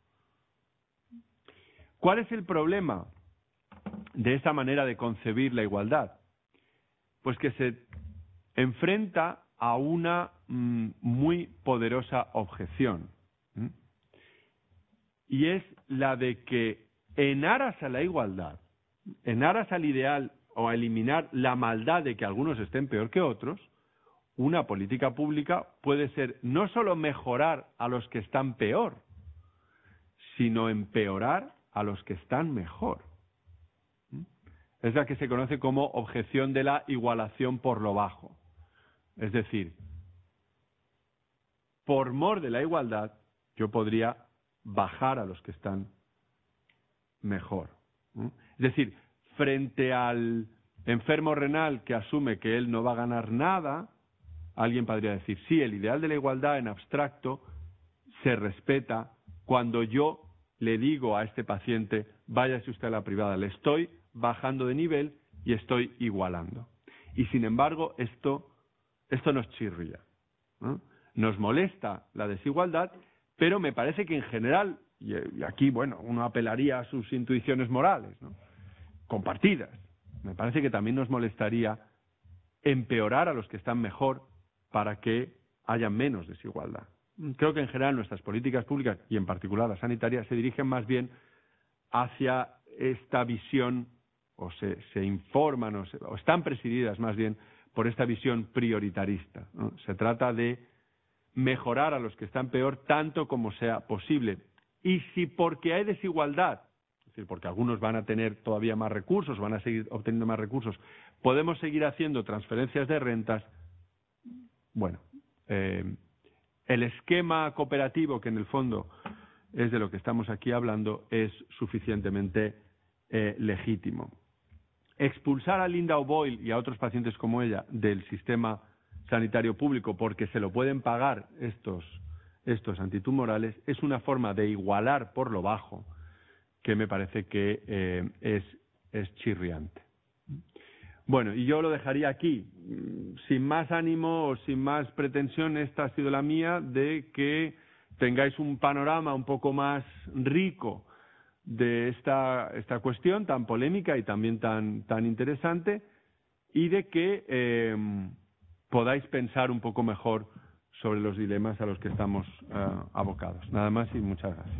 ¿Cuál es el problema de esta manera de concebir la igualdad? Pues que se enfrenta a una muy poderosa objeción. Y es la de que en aras a la igualdad, en aras al ideal o a eliminar la maldad de que algunos estén peor que otros, una política pública puede ser no solo mejorar a los que están peor, sino empeorar a los que están mejor. Es la que se conoce como objeción de la igualación por lo bajo. Es decir, por mor de la igualdad, yo podría bajar a los que están mejor. Es decir, frente al enfermo renal que asume que él no va a ganar nada, alguien podría decir, sí, el ideal de la igualdad en abstracto se respeta cuando yo le digo a este paciente, váyase usted a la privada, le estoy bajando de nivel y estoy igualando. Y sin embargo, esto nos chirría, ¿no? Nos molesta la desigualdad, pero me parece que en general, y aquí, bueno, uno apelaría a sus intuiciones morales, ¿no?, compartidas, me parece que también nos molestaría empeorar a los que están mejor para que haya menos desigualdad. Creo que en general nuestras políticas públicas, y en particular las sanitarias, se dirigen más bien hacia esta visión, o se informan, o están presididas más bien por esta visión prioritarista, ¿no? Se trata de mejorar a los que están peor tanto como sea posible. Y si porque hay desigualdad, es decir, porque algunos van a tener todavía más recursos, van a seguir obteniendo más recursos, podemos seguir haciendo transferencias de rentas, bueno, el esquema cooperativo, que en el fondo es de lo que estamos aquí hablando, es suficientemente legítimo. Expulsar a Linda O'Boyle y a otros pacientes como ella del sistema sanitario público porque se lo pueden pagar estos antitumorales es una forma de igualar por lo bajo que me parece que es chirriante. Bueno, y yo lo dejaría aquí, sin más ánimo o sin más pretensión. Esta ha sido la mía, de que tengáis un panorama un poco más rico de esta cuestión tan polémica y también tan interesante, y de que podáis pensar un poco mejor sobre los dilemas a los que estamos abocados. Nada más y muchas gracias.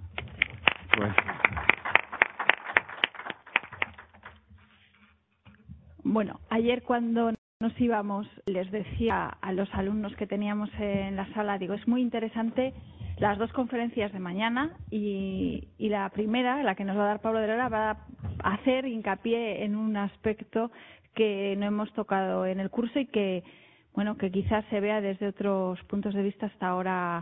Bueno, ayer cuando nos íbamos les decía a los alumnos que teníamos en la sala, digo, es muy interesante las dos conferencias de mañana, y la primera, la que nos va a dar Pablo de Lara, va a hacer hincapié en un aspecto que no hemos tocado en el curso y que, bueno, que quizás se vea desde otros puntos de vista hasta ahora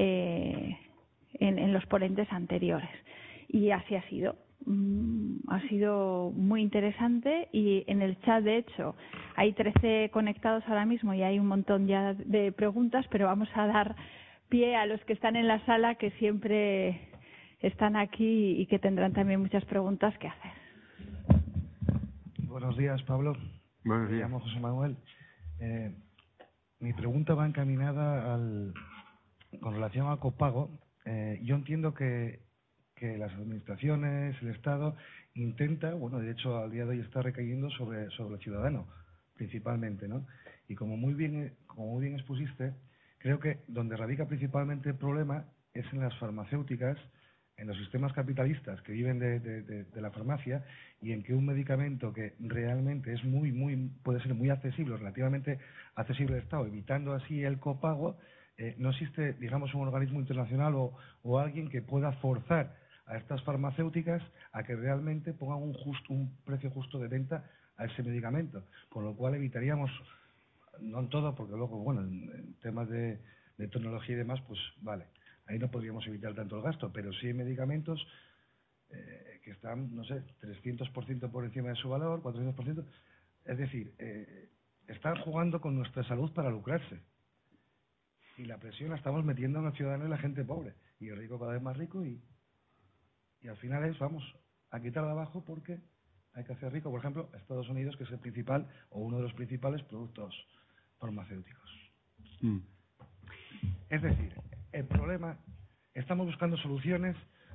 en los ponentes anteriores. Y así ha sido. Ha sido muy interesante, y en el chat, de hecho, hay 13 conectados ahora mismo y hay un montón ya de preguntas, pero vamos a dar pie a los que están en la sala, que siempre están aquí y que tendrán también muchas preguntas que hacer. Buenos días, Pablo. Buenos días. Me llamo José Manuel. Mi pregunta va encaminada con relación al copago. Yo entiendo que las administraciones, el Estado, intenta, bueno, de hecho al día de hoy está recayendo sobre el ciudadano, principalmente, ¿no? Y como muy bien expusiste, creo que donde radica principalmente el problema es en las farmacéuticas, en los sistemas capitalistas que viven de la farmacia, y en que un medicamento que realmente es puede ser muy accesible, relativamente accesible al Estado, evitando así el copago, no existe, digamos, un organismo internacional o alguien que pueda forzar a estas farmacéuticas a que realmente pongan un precio justo de venta a ese medicamento, con lo cual evitaríamos, no en todo, porque luego, bueno, en temas de tecnología y demás, pues vale, ahí no podríamos evitar tanto el gasto, pero sí hay medicamentos que están, no sé, 300% por encima de su valor, 400%, es decir, están jugando con nuestra salud para lucrarse. Y la presión la estamos metiendo en los ciudadanos y la gente pobre, y el rico cada vez más rico, y al final vamos a quitar de abajo porque hay que hacer rico, por ejemplo, Estados Unidos, que es el principal o uno de los principales productos farmacéuticos. Es decir, el problema, estamos buscando soluciones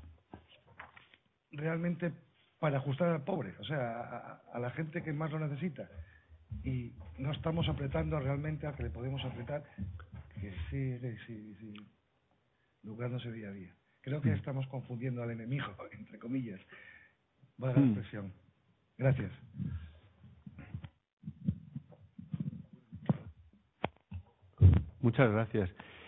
realmente para ajustar al pobre, o sea, a la gente que más lo necesita, y no estamos apretando realmente a que le podemos apretar, que sí, lucrándose día a día. Creo que estamos confundiendo al enemigo, entre comillas. Valga la expresión. Gracias. Muchas gracias.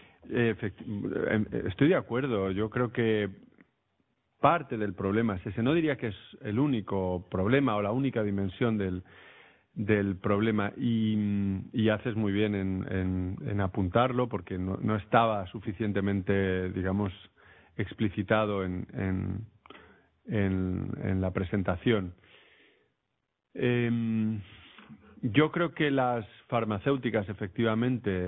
Estoy de acuerdo. Yo creo que parte del problema es ese. No diría que es el único problema o la única dimensión del problema, y haces muy bien en apuntarlo, porque no estaba suficientemente, digamos, explicitado en la presentación. Yo creo que las farmacéuticas efectivamente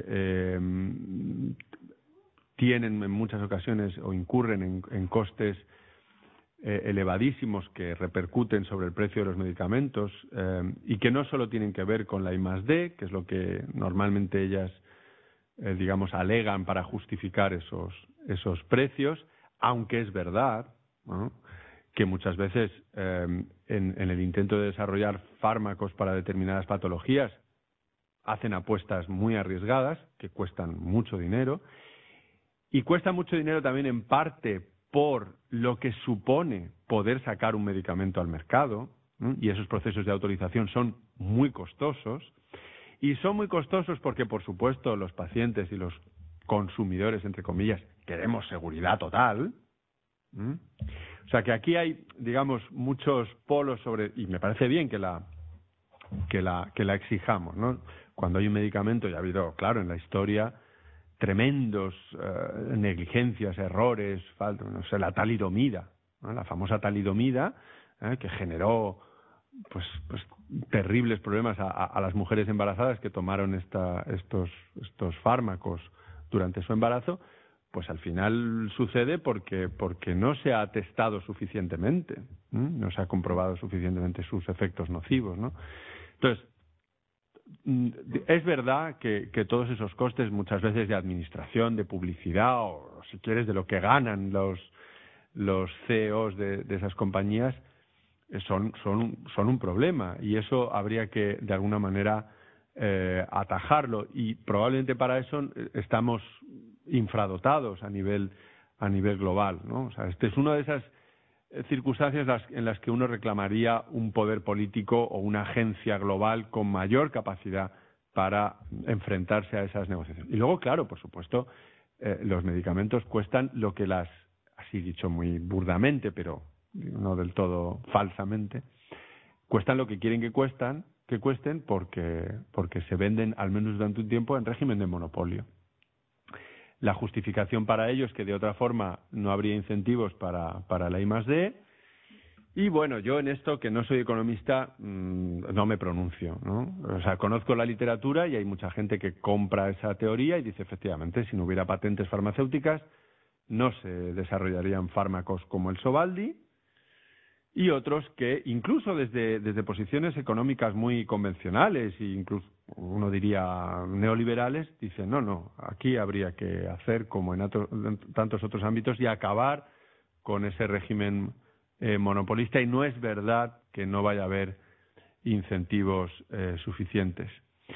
tienen en muchas ocasiones o incurren en costes elevadísimos que repercuten sobre el precio de los medicamentos, y que no solo tienen que ver con la I+D, que es lo que normalmente ellas digamos alegan para justificar esos precios, aunque es verdad, ¿no?, que muchas veces en el intento de desarrollar fármacos para determinadas patologías hacen apuestas muy arriesgadas que cuestan mucho dinero, y cuesta mucho dinero también en parte por lo que supone poder sacar un medicamento al mercado, ¿no? Y esos procesos de autorización son muy costosos, y son muy costosos porque, por supuesto, los pacientes y los consumidores, entre comillas, queremos seguridad total. O sea que aquí hay, digamos, muchos polos sobre, y me parece bien que la exijamos, ¿no? Cuando hay un medicamento, y ha habido, claro, en la historia tremendos negligencias, errores, no sé, la talidomida, ¿no?, la famosa talidomida, que generó pues terribles problemas a las mujeres embarazadas que tomaron estos fármacos durante su embarazo. Pues al final sucede porque no se ha testado suficientemente, no se ha comprobado suficientemente sus efectos nocivos, ¿no? Entonces, es verdad que todos esos costes, muchas veces de administración, de publicidad, o si quieres de lo que ganan los CEOs de esas compañías, son un problema, y eso habría que de alguna manera atajarlo, y probablemente para eso estamos infradotados a nivel global, ¿no? O sea, este es una de esas circunstancias en las que uno reclamaría un poder político o una agencia global con mayor capacidad para enfrentarse a esas negociaciones. Y luego, claro, por supuesto, los medicamentos cuestan lo que así dicho muy burdamente, pero no del todo falsamente, cuestan lo que quieren que cuesten porque se venden, al menos durante un tiempo, en régimen de monopolio. La justificación para ello es que de otra forma no habría incentivos para la I+D, y bueno, yo en esto, que no soy economista, no me pronuncio, ¿no? O sea, conozco la literatura y hay mucha gente que compra esa teoría y dice, efectivamente, si no hubiera patentes farmacéuticas no se desarrollarían fármacos como el Sovaldi, y otros que incluso desde posiciones económicas muy convencionales e uno diría neoliberales, dicen no, aquí habría que hacer como en tantos otros ámbitos y acabar con ese régimen monopolista, y no es verdad que no vaya a haber incentivos suficientes.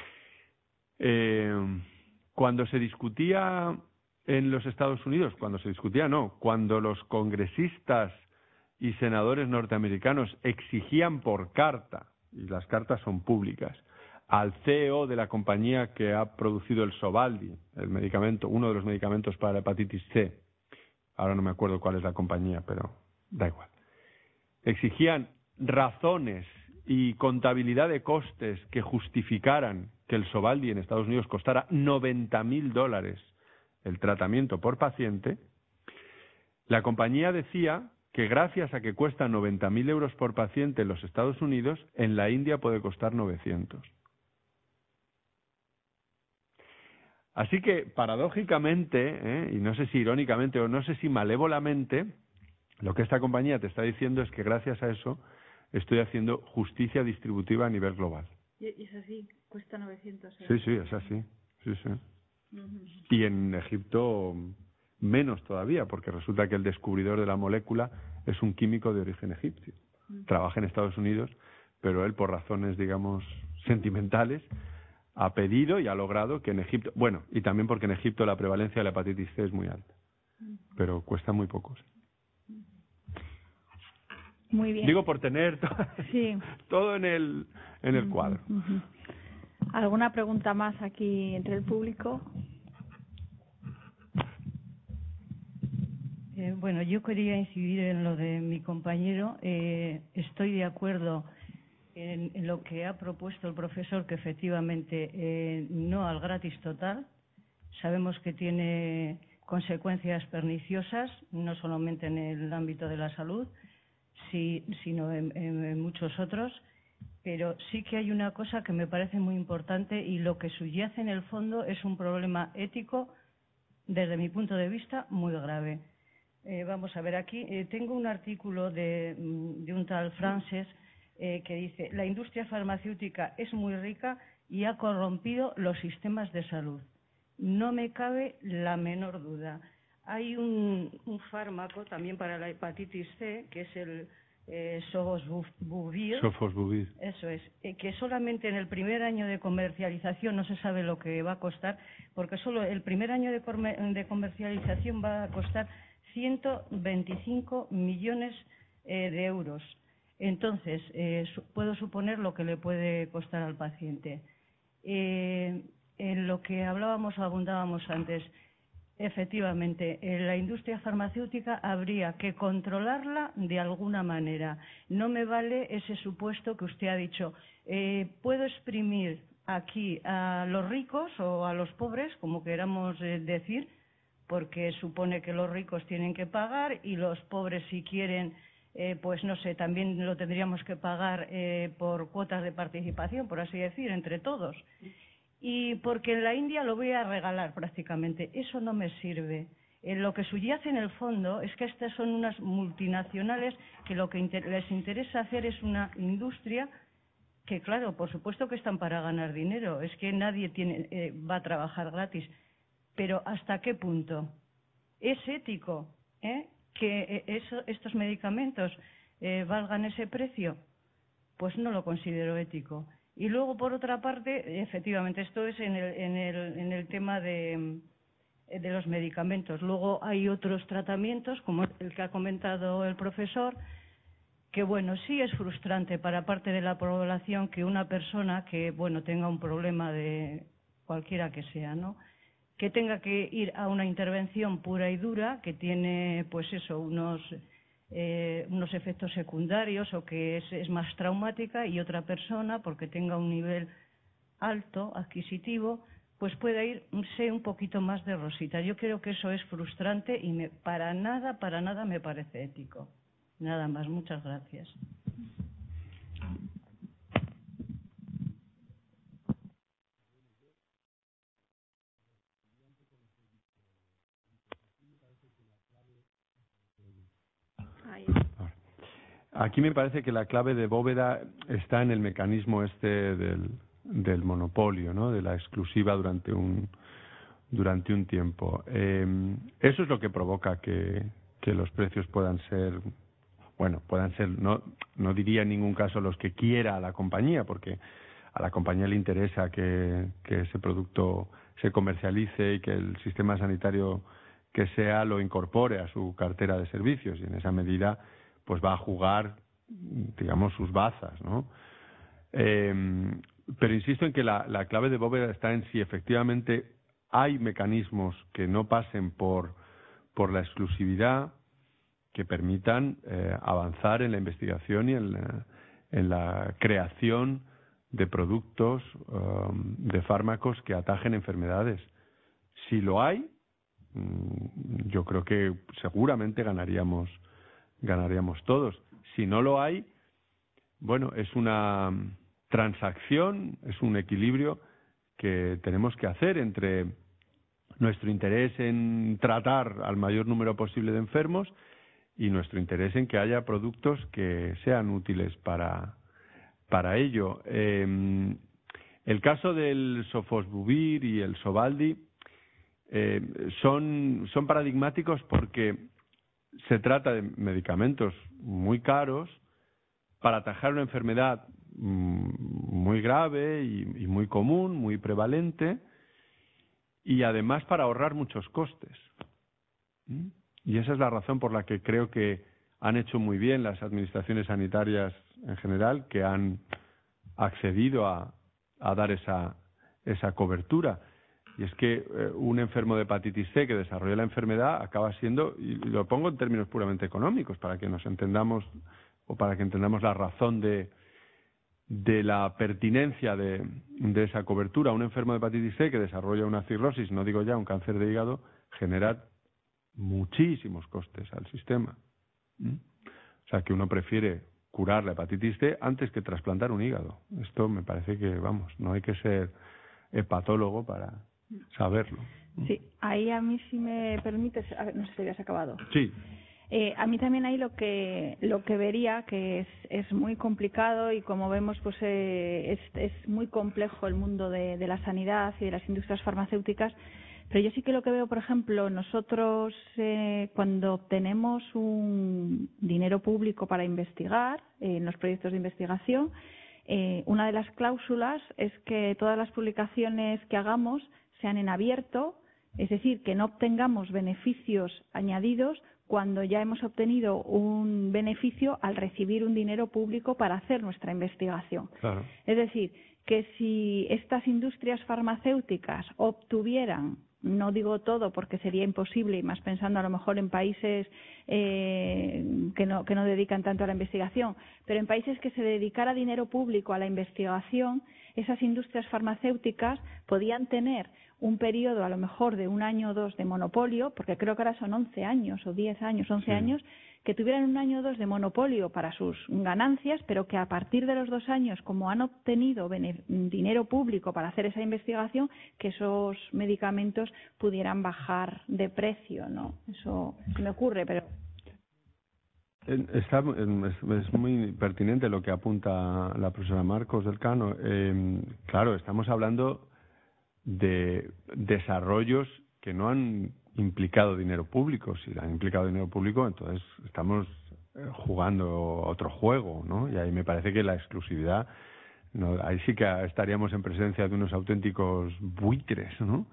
Cuando se discutía en los Estados Unidos, cuando los congresistas y senadores norteamericanos exigían por carta, y las cartas son públicas, al CEO de la compañía que ha producido el Sovaldi, el medicamento, uno de los medicamentos para la hepatitis C, ahora no me acuerdo cuál es la compañía, pero da igual, exigían razones y contabilidad de costes que justificaran que el Sovaldi en Estados Unidos costara $90.000 el tratamiento por paciente, la compañía decía que gracias a que cuesta 90.000 euros por paciente en los Estados Unidos, en la India puede costar 900. Así que, paradójicamente, y no sé si irónicamente o no sé si malévolamente, lo que esta compañía te está diciendo es que gracias a eso estoy haciendo justicia distributiva a nivel global. ¿Y es así? ¿Cuesta 900 euros? Sí, es así. Sí. Y en Egipto menos todavía, porque resulta que el descubridor de la molécula es un químico de origen egipcio. Trabaja en Estados Unidos, pero él, por razones, digamos, sentimentales, ha pedido y ha logrado que en Egipto... Bueno, y también porque en Egipto la prevalencia de la hepatitis C es muy alta, pero cuesta muy poco. Muy bien. Digo por tener todo en el cuadro. ¿Alguna pregunta más aquí entre el público? Bueno, yo quería incidir en lo de mi compañero. Estoy de acuerdo en lo que ha propuesto el profesor, que efectivamente no al gratis total. Sabemos que tiene consecuencias perniciosas, no solamente en el ámbito de la salud, sino en muchos otros. Pero sí que hay una cosa que me parece muy importante, y lo que subyace en el fondo es un problema ético, desde mi punto de vista, muy grave. Vamos a ver, aquí tengo un artículo de un tal Frances que dice: la industria farmacéutica es muy rica y ha corrompido los sistemas de salud. No me cabe la menor duda. Hay un fármaco también para la hepatitis C, que es el Sofosbuvir. Eso es, que solamente en el primer año de comercialización no se sabe lo que va a costar, porque solo el primer año de comercialización va a costar 125 millones de euros. Entonces, puedo suponer lo que le puede costar al paciente. En lo que abundábamos antes, efectivamente, la industria farmacéutica habría que controlarla de alguna manera. No me vale ese supuesto que usted ha dicho. Puedo exprimir aquí a los ricos o a los pobres, como queramos decir, porque supone que los ricos tienen que pagar y los pobres, si quieren, pues no sé, también lo tendríamos que pagar por cuotas de participación, por así decir, entre todos. Y porque en la India lo voy a regalar prácticamente. Eso no me sirve. Lo que subyace en el fondo es que estas son unas multinacionales que lo que les interesa hacer es una industria que, claro, por supuesto que están para ganar dinero. Es que nadie va a trabajar gratis. Pero ¿hasta qué punto es ético que estos medicamentos valgan ese precio? Pues no lo considero ético. Y luego, por otra parte, efectivamente, esto es en el tema de los medicamentos. Luego hay otros tratamientos, como el que ha comentado el profesor, que, bueno, sí es frustrante para parte de la población que una persona que, bueno, tenga un problema de cualquiera que sea, ¿no?, que tenga que ir a una intervención pura y dura, que tiene, pues eso, unos efectos secundarios, o que es más traumática, y otra persona, porque tenga un nivel alto adquisitivo, pues pueda irse un poquito más de rosita. Yo creo que eso es frustrante y para nada me parece ético. Nada más, muchas gracias. Aquí me parece que la clave de Bóveda está en el mecanismo este del monopolio, ¿no? De la exclusiva durante un tiempo. Eso es lo que provoca que los precios puedan ser, no diría en ningún caso los que quiera la compañía, porque a la compañía le interesa que ese producto se comercialice y que el sistema sanitario que sea lo incorpore a su cartera de servicios, y en esa medida pues va a jugar, digamos, sus bazas, ¿no? Pero insisto en que la clave de bóveda está en si efectivamente hay mecanismos que no pasen por la exclusividad, que permitan avanzar en la investigación y en la creación de productos, de fármacos que atajen enfermedades. Si lo hay, yo creo que seguramente ganaríamos todos. Si no lo hay, bueno, es una transacción, es un equilibrio que tenemos que hacer entre nuestro interés en tratar al mayor número posible de enfermos y nuestro interés en que haya productos que sean útiles para ello. El caso del sofosbuvir y el sovaldi son paradigmáticos porque se trata de medicamentos muy caros para atajar una enfermedad muy grave y muy común, muy prevalente, y además para ahorrar muchos costes. Y esa es la razón por la que creo que han hecho muy bien las administraciones sanitarias en general, que han accedido a dar esa cobertura. Y es que un enfermo de hepatitis C que desarrolla la enfermedad acaba siendo, y lo pongo en términos puramente económicos para que nos entendamos, o para que entendamos la razón de la pertinencia de esa cobertura. Un enfermo de hepatitis C que desarrolla una cirrosis, no digo ya un cáncer de hígado, genera muchísimos costes al sistema. O sea, que uno prefiere curar la hepatitis C antes que trasplantar un hígado. Esto me parece que, no hay que ser hepatólogo para saberlo. Sí, ahí a mí, si me permites, no sé si habías acabado. Sí. A mí también ahí lo que vería que es muy complicado, y como vemos pues es muy complejo el mundo de la sanidad y de las industrias farmacéuticas. Pero yo sí que lo que veo, por ejemplo, nosotros cuando obtenemos un dinero público para investigar en los proyectos de investigación, una de las cláusulas es que todas las publicaciones que hagamos sean en abierto, es decir, que no obtengamos beneficios añadidos cuando ya hemos obtenido un beneficio al recibir un dinero público para hacer nuestra investigación. Claro. Es decir, que si estas industrias farmacéuticas obtuvieran, no digo todo porque sería imposible, y más pensando a lo mejor en países que no dedican tanto a la investigación, pero en países que se dedicara dinero público a la investigación, esas industrias farmacéuticas podían tener un periodo a lo mejor de 1 año o 2 de monopolio, porque creo que ahora son 11 años o 10 años, 11 años, que tuvieran 1 año o 2 de monopolio para sus ganancias, pero que a partir de los 2 años, como han obtenido dinero público para hacer esa investigación, que esos medicamentos pudieran bajar de precio, ¿no? Eso se me ocurre, pero... Es muy pertinente lo que apunta la profesora Marcos del Cano. Claro, estamos hablando de desarrollos que no han implicado dinero público. Si han implicado dinero público, entonces estamos jugando otro juego, ¿no? Y ahí me parece que la exclusividad, ahí sí que estaríamos en presencia de unos auténticos buitres, ¿no?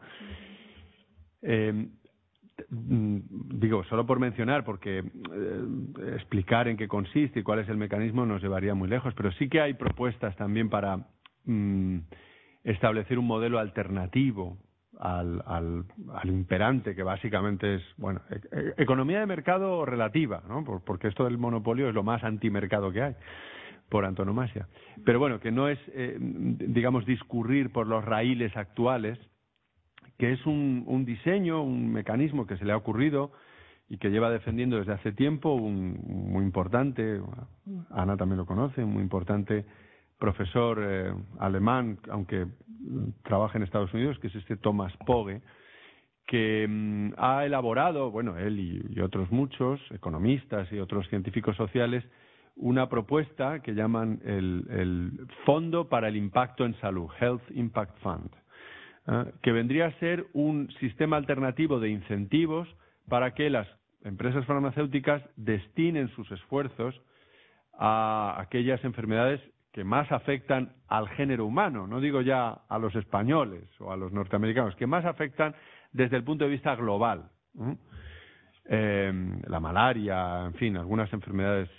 Digo, solo por mencionar, porque explicar en qué consiste y cuál es el mecanismo nos llevaría muy lejos, pero sí que hay propuestas también para establecer un modelo alternativo al imperante, que básicamente es, economía de mercado relativa, ¿no? Porque esto del monopolio es lo más antimercado que hay, por antonomasia. Pero que no es, digamos, discurrir por los raíles actuales, que es un diseño, un mecanismo que se le ha ocurrido y que lleva defendiendo desde hace tiempo muy importante, Ana también lo conoce, un muy importante profesor alemán, aunque trabaja en Estados Unidos, que es Thomas Pogge, que ha elaborado, él y otros muchos economistas y otros científicos sociales, una propuesta que llaman el Fondo para el Impacto en Salud, Health Impact Fund, que vendría a ser un sistema alternativo de incentivos para que las empresas farmacéuticas destinen sus esfuerzos a aquellas enfermedades que más afectan al género humano, no digo ya a los españoles o a los norteamericanos, que más afectan desde el punto de vista global. La malaria, en fin, algunas enfermedades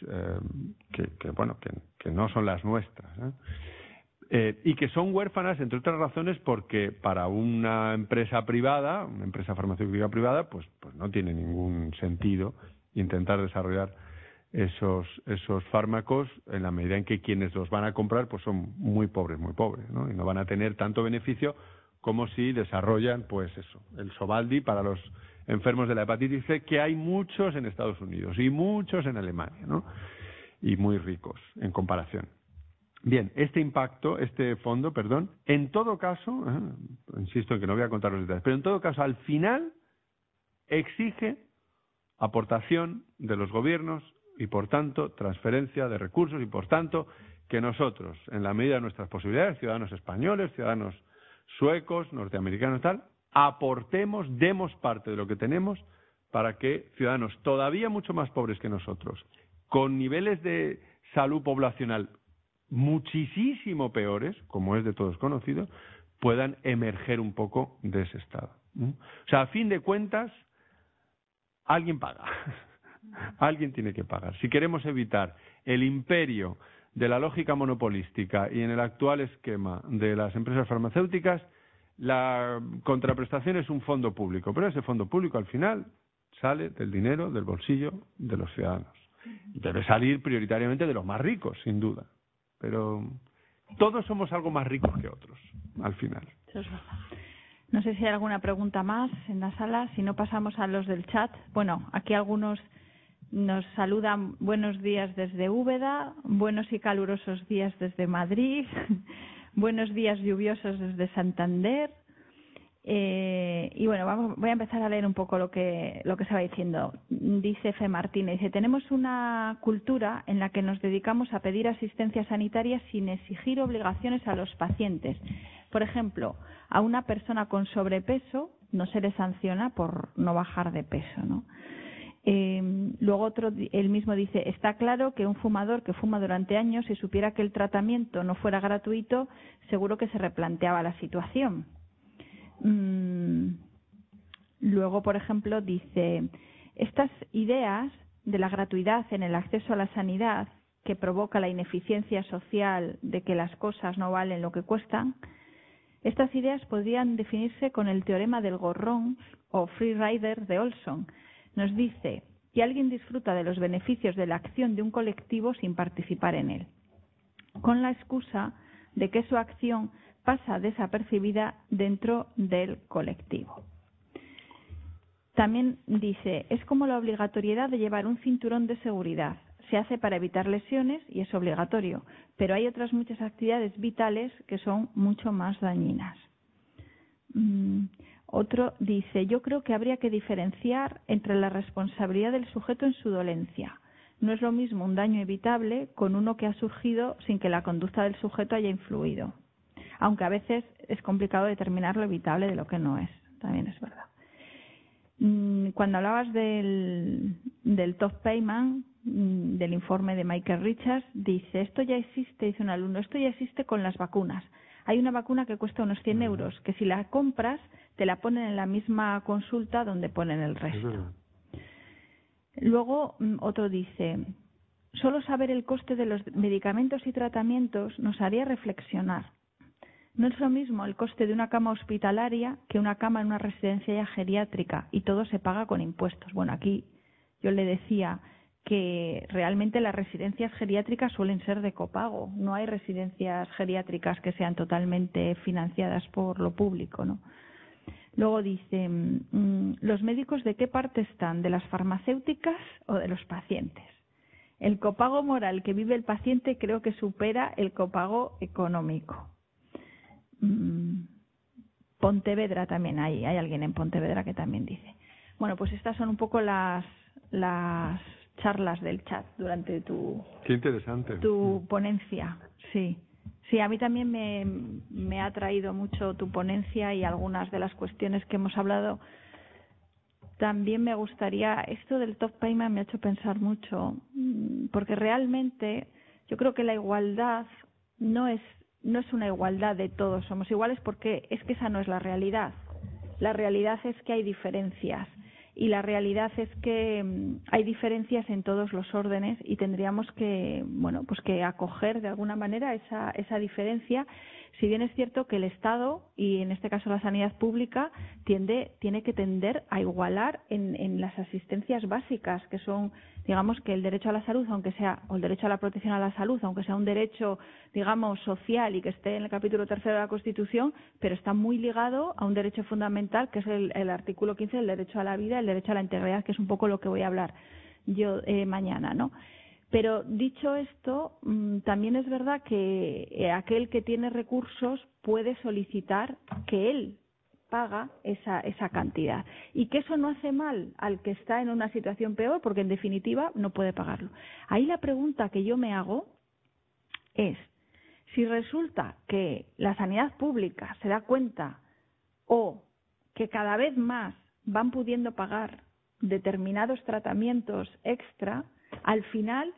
que no son las nuestras, y que son huérfanas, entre otras razones, porque para una empresa privada, una empresa farmacéutica privada, pues no tiene ningún sentido intentar desarrollar esos fármacos en la medida en que quienes los van a comprar pues son muy pobres, ¿no? Y no van a tener tanto beneficio como si desarrollan, pues eso, el Sovaldi para los enfermos de la hepatitis C, que hay muchos en Estados Unidos y muchos en Alemania, ¿no? Y muy ricos en comparación. Bien, este fondo, en todo caso, insisto en que no voy a contar los detalles, pero en todo caso, al final, exige aportación de los gobiernos y, por tanto, transferencia de recursos y, por tanto, que nosotros, en la medida de nuestras posibilidades, ciudadanos españoles, ciudadanos suecos, norteamericanos, tal, aportemos, demos parte de lo que tenemos para que ciudadanos todavía mucho más pobres que nosotros, con niveles de salud poblacional muchísimo peores, como es de todos conocido, puedan emerger un poco de ese estado. O sea, a fin de cuentas, alguien paga. Alguien tiene que pagar. Si queremos evitar el imperio de la lógica monopolística y en el actual esquema de las empresas farmacéuticas, la contraprestación es un fondo público, pero ese fondo público al final sale del dinero, del bolsillo de los ciudadanos. Debe salir prioritariamente de los más ricos, sin duda. Pero todos somos algo más ricos que otros, al final. Eso es verdad. No sé si hay alguna pregunta más en la sala. Si no, pasamos a los del chat. Bueno, aquí algunos nos saludan. Buenos días desde Úbeda, buenos y calurosos días desde Madrid, buenos días lluviosos desde Santander. Y bueno, voy a empezar a leer un poco lo que se va diciendo. Dice Fe Martínez, dice: tenemos una cultura en la que nos dedicamos a pedir asistencia sanitaria sin exigir obligaciones a los pacientes. Por ejemplo, a una persona con sobrepeso no se le sanciona por no bajar de peso, ¿no? Luego él mismo dice: está claro que un fumador que fuma durante años, si supiera que el tratamiento no fuera gratuito, seguro que se replanteaba la situación. Luego, por ejemplo, dice: estas ideas de la gratuidad en el acceso a la sanidad, que provoca la ineficiencia social de que las cosas no valen lo que cuestan, estas ideas podrían definirse con el teorema del gorrón o free rider de Olson. Nos dice que alguien disfruta de los beneficios de la acción de un colectivo sin participar en él, con la excusa de que su acción pasa desapercibida dentro del colectivo. También dice: es como la obligatoriedad de llevar un cinturón de seguridad. Se hace para evitar lesiones y es obligatorio, pero hay otras muchas actividades vitales que son mucho más dañinas. Otro dice: yo creo que habría que diferenciar entre la responsabilidad del sujeto en su dolencia. No es lo mismo un daño evitable con uno que ha surgido sin que la conducta del sujeto haya influido. Aunque a veces es complicado determinar lo evitable de lo que no es. También es verdad. Cuando hablabas del top payment, del informe de Michael Richards, dice: esto ya existe, dice un alumno, esto ya existe con las vacunas. Hay una vacuna que cuesta unos 100 euros, que si la compras, te la ponen en la misma consulta donde ponen el resto. Luego, otro dice: solo saber el coste de los medicamentos y tratamientos nos haría reflexionar. No es lo mismo el coste de una cama hospitalaria que una cama en una residencia ya geriátrica, y todo se paga con impuestos. Bueno, aquí yo le decía que realmente las residencias geriátricas suelen ser de copago. No hay residencias geriátricas que sean totalmente financiadas por lo público, ¿no? Luego dice: ¿los médicos de qué parte están? ¿De las farmacéuticas o de los pacientes? El copago moral que vive el paciente creo que supera el copago económico. Pontevedra también hay alguien en Pontevedra que también dice. Bueno, pues estas son un poco las charlas del chat durante Qué interesante. Tu ponencia, sí. Sí, a mí también me ha atraído mucho tu ponencia y algunas de las cuestiones que hemos hablado. También me gustaría, esto del top payment me ha hecho pensar mucho, porque realmente yo creo que la igualdad no es una igualdad de todos somos iguales, porque es que esa no es la realidad. La realidad es que hay diferencias. Y la realidad es que hay diferencias en todos los órdenes y tendríamos que, bueno, pues que acoger de alguna manera esa diferencia. Si bien es cierto que el Estado, y en este caso la sanidad pública, tiene que tender a igualar en las asistencias básicas, que son, digamos, que el derecho a la salud, aunque sea, o el derecho a la protección a la salud, aunque sea un derecho, digamos, social y que esté en el capítulo 3 de la Constitución, pero está muy ligado a un derecho fundamental, que es el artículo 15 del derecho a la vida, el derecho a la integridad, que es un poco lo que voy a hablar yo mañana, ¿no? Pero dicho esto, también es verdad que aquel que tiene recursos puede solicitar que él paga esa cantidad y que eso no hace mal al que está en una situación peor, porque en definitiva no puede pagarlo. Ahí la pregunta que yo me hago es, si resulta que la sanidad pública se da cuenta o que cada vez más van pudiendo pagar determinados tratamientos extra, al final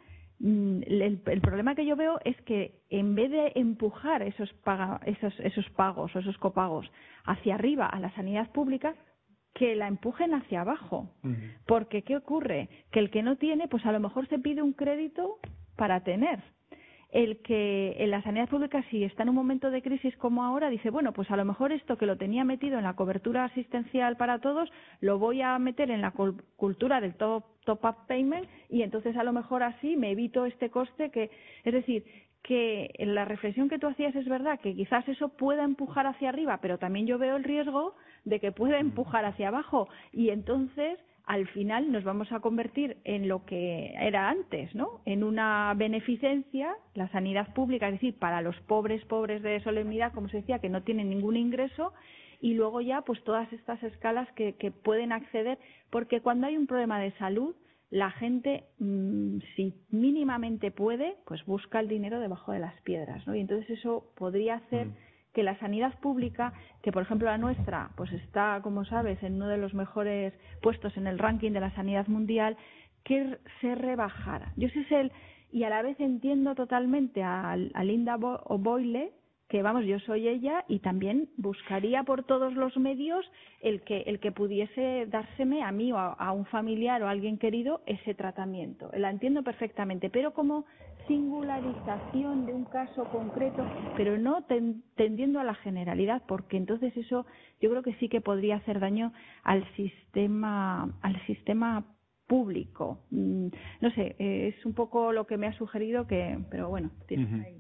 el problema que yo veo es que en vez de empujar esos pagos o esos copagos hacia arriba a la sanidad pública, que la empujen hacia abajo. Porque ¿qué ocurre? Que el que no tiene, pues a lo mejor se pide un crédito para tener. El que en la sanidad pública, si está en un momento de crisis como ahora, dice, bueno, pues a lo mejor esto que lo tenía metido en la cobertura asistencial para todos, lo voy a meter en la cultura del top-up payment y entonces a lo mejor así me evito este coste es decir, que la reflexión que tú hacías es verdad, que quizás eso pueda empujar hacia arriba, pero también yo veo el riesgo de que pueda empujar hacia abajo y entonces al final nos vamos a convertir en lo que era antes, ¿no? En una beneficencia, la sanidad pública, es decir, para los pobres de solemnidad, como se decía, que no tienen ningún ingreso, y luego ya pues todas estas escalas que pueden acceder, porque cuando hay un problema de salud, la gente, si mínimamente puede, pues busca el dinero debajo de las piedras, ¿no? Y entonces eso podría hacer que la sanidad pública, que por ejemplo la nuestra, pues está, como sabes, en uno de los mejores puestos en el ranking de la sanidad mundial, que se rebajara. Yo sé y a la vez entiendo totalmente a Linda Boyle, que vamos, yo soy ella y también buscaría por todos los medios el que pudiese dárseme a mí o a un familiar o a alguien querido ese tratamiento. La entiendo perfectamente, pero como singularización de un caso concreto, pero no tendiendo a la generalidad, porque entonces eso yo creo que sí que podría hacer daño al sistema público. No sé, es un poco lo que me ha sugerido pero bueno, tienes ahí.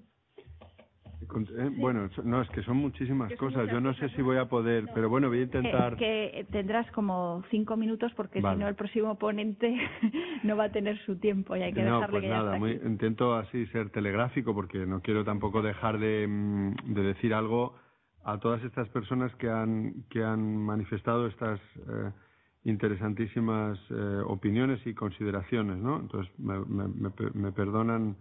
Bueno, no, es que son muchísimas cosas. Yo no sé si voy a poder, pero bueno, voy a intentar. Que tendrás como 5 minutos porque si no el próximo ponente no va a tener su tiempo y hay que dejarle pues que nada, ya está aquí. Intento así ser telegráfico porque no quiero tampoco dejar de decir algo a todas estas personas que han manifestado estas interesantísimas opiniones y consideraciones, ¿no? Entonces me perdonan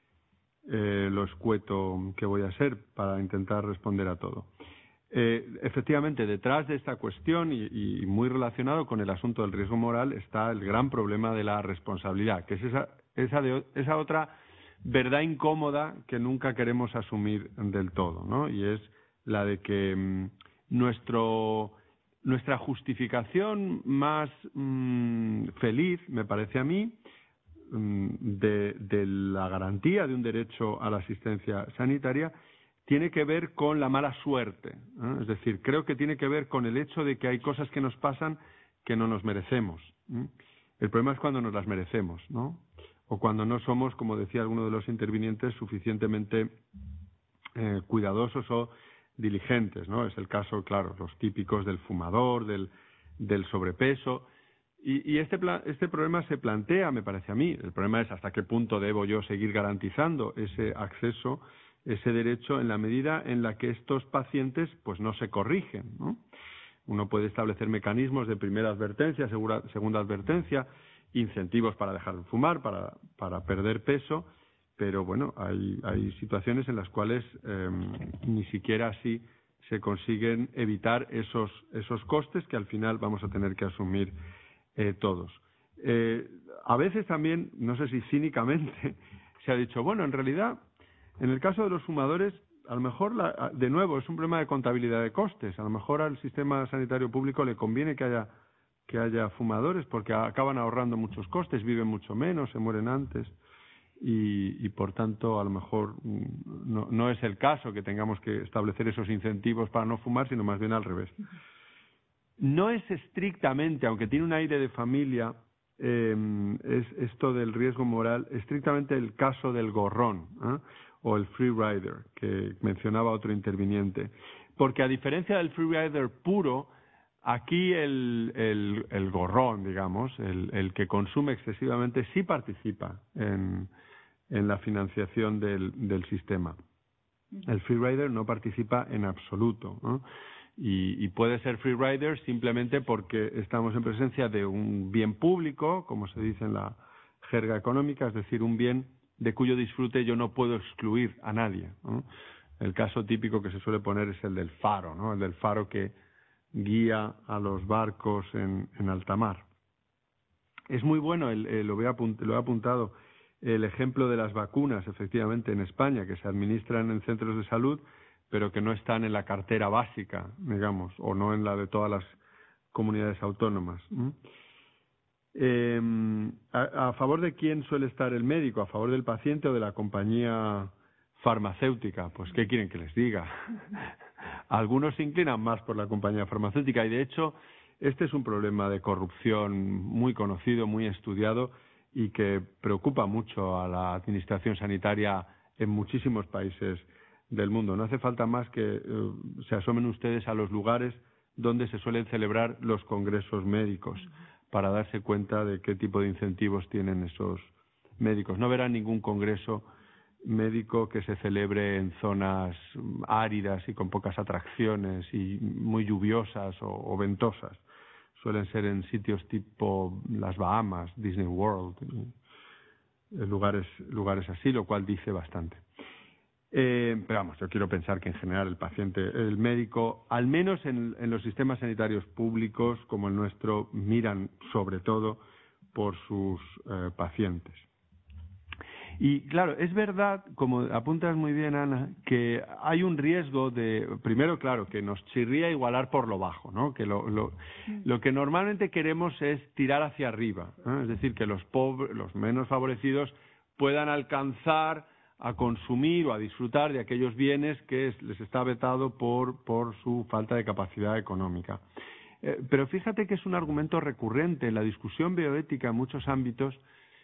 lo escueto que voy a ser para intentar responder a todo. Efectivamente, detrás de esta cuestión y muy relacionado con el asunto del riesgo moral está el gran problema de la responsabilidad, que es esa otra verdad incómoda que nunca queremos asumir del todo, ¿no? Y es la de que nuestra justificación más feliz, me parece a mí, de la garantía de un derecho a la asistencia sanitaria tiene que ver con la mala suerte, ¿eh? Es decir, creo que tiene que ver con el hecho de que hay cosas que nos pasan que no nos merecemos, ¿eh? El problema es cuando nos las merecemos, ¿no? O cuando no somos, como decía alguno de los intervinientes, suficientemente cuidadosos o diligentes, ¿no? Es el caso, claro, los típicos del fumador, del sobrepeso. Y este problema se plantea, me parece a mí. El problema es hasta qué punto debo yo seguir garantizando ese acceso, ese derecho, en la medida en la que estos pacientes pues no se corrigen, ¿no? Uno puede establecer mecanismos de primera advertencia, segunda advertencia, incentivos para dejar de fumar, para perder peso, pero bueno, hay situaciones en las cuales ni siquiera así se consiguen evitar esos costes que al final vamos a tener que asumir todos. A veces también, no sé si cínicamente, se ha dicho, bueno, en realidad, en el caso de los fumadores, a lo mejor, de nuevo, es un problema de contabilidad de costes. A lo mejor al sistema sanitario público le conviene que haya fumadores porque acaban ahorrando muchos costes, viven mucho menos, se mueren antes y por tanto, a lo mejor no es el caso que tengamos que establecer esos incentivos para no fumar, sino más bien al revés. No es estrictamente, aunque tiene un aire de familia, es esto del riesgo moral, estrictamente el caso del gorrón, o el free rider, que mencionaba otro interviniente. Porque a diferencia del free rider puro, aquí el gorrón, digamos, el que consume excesivamente, sí participa en la financiación del sistema. El free rider no participa en absoluto, ¿no? Y puede ser free rider simplemente porque estamos en presencia de un bien público, como se dice en la jerga económica, es decir, un bien de cuyo disfrute yo no puedo excluir a nadie, ¿no? El caso típico que se suele poner es el del faro, ¿no? El del faro que guía a los barcos en alta mar. Es muy bueno, lo he apuntado, el ejemplo de las vacunas, efectivamente, en España, que se administran en centros de salud, pero que no están en la cartera básica, digamos, o no en la de todas las comunidades autónomas. ¿A favor de quién suele estar el médico? ¿A favor del paciente o de la compañía farmacéutica? Pues, ¿qué quieren que les diga? Algunos se inclinan más por la compañía farmacéutica y, de hecho, este es un problema de corrupción muy conocido, muy estudiado y que preocupa mucho a la administración sanitaria en muchísimos países del mundo. No hace falta más que se asomen ustedes a los lugares donde se suelen celebrar los congresos médicos para darse cuenta de qué tipo de incentivos tienen esos médicos. No verán ningún congreso médico que se celebre en zonas áridas y con pocas atracciones y muy lluviosas o ventosas. Suelen ser en sitios tipo las Bahamas, Disney World, lugares así, lo cual dice bastante. Pero vamos, yo quiero pensar que en general el paciente, el médico, al menos en los sistemas sanitarios públicos como el nuestro, miran sobre todo por sus pacientes. Y claro, es verdad, como apuntas muy bien, Ana, que hay un riesgo de, primero, claro, que nos chirría igualar por lo bajo, ¿no? Que lo que normalmente queremos es tirar hacia arriba, ¿no? Es decir, que los menos favorecidos puedan alcanzar a consumir o a disfrutar de aquellos bienes que les está vetado por su falta de capacidad económica. Pero fíjate que es un argumento recurrente en la discusión bioética en muchos ámbitos,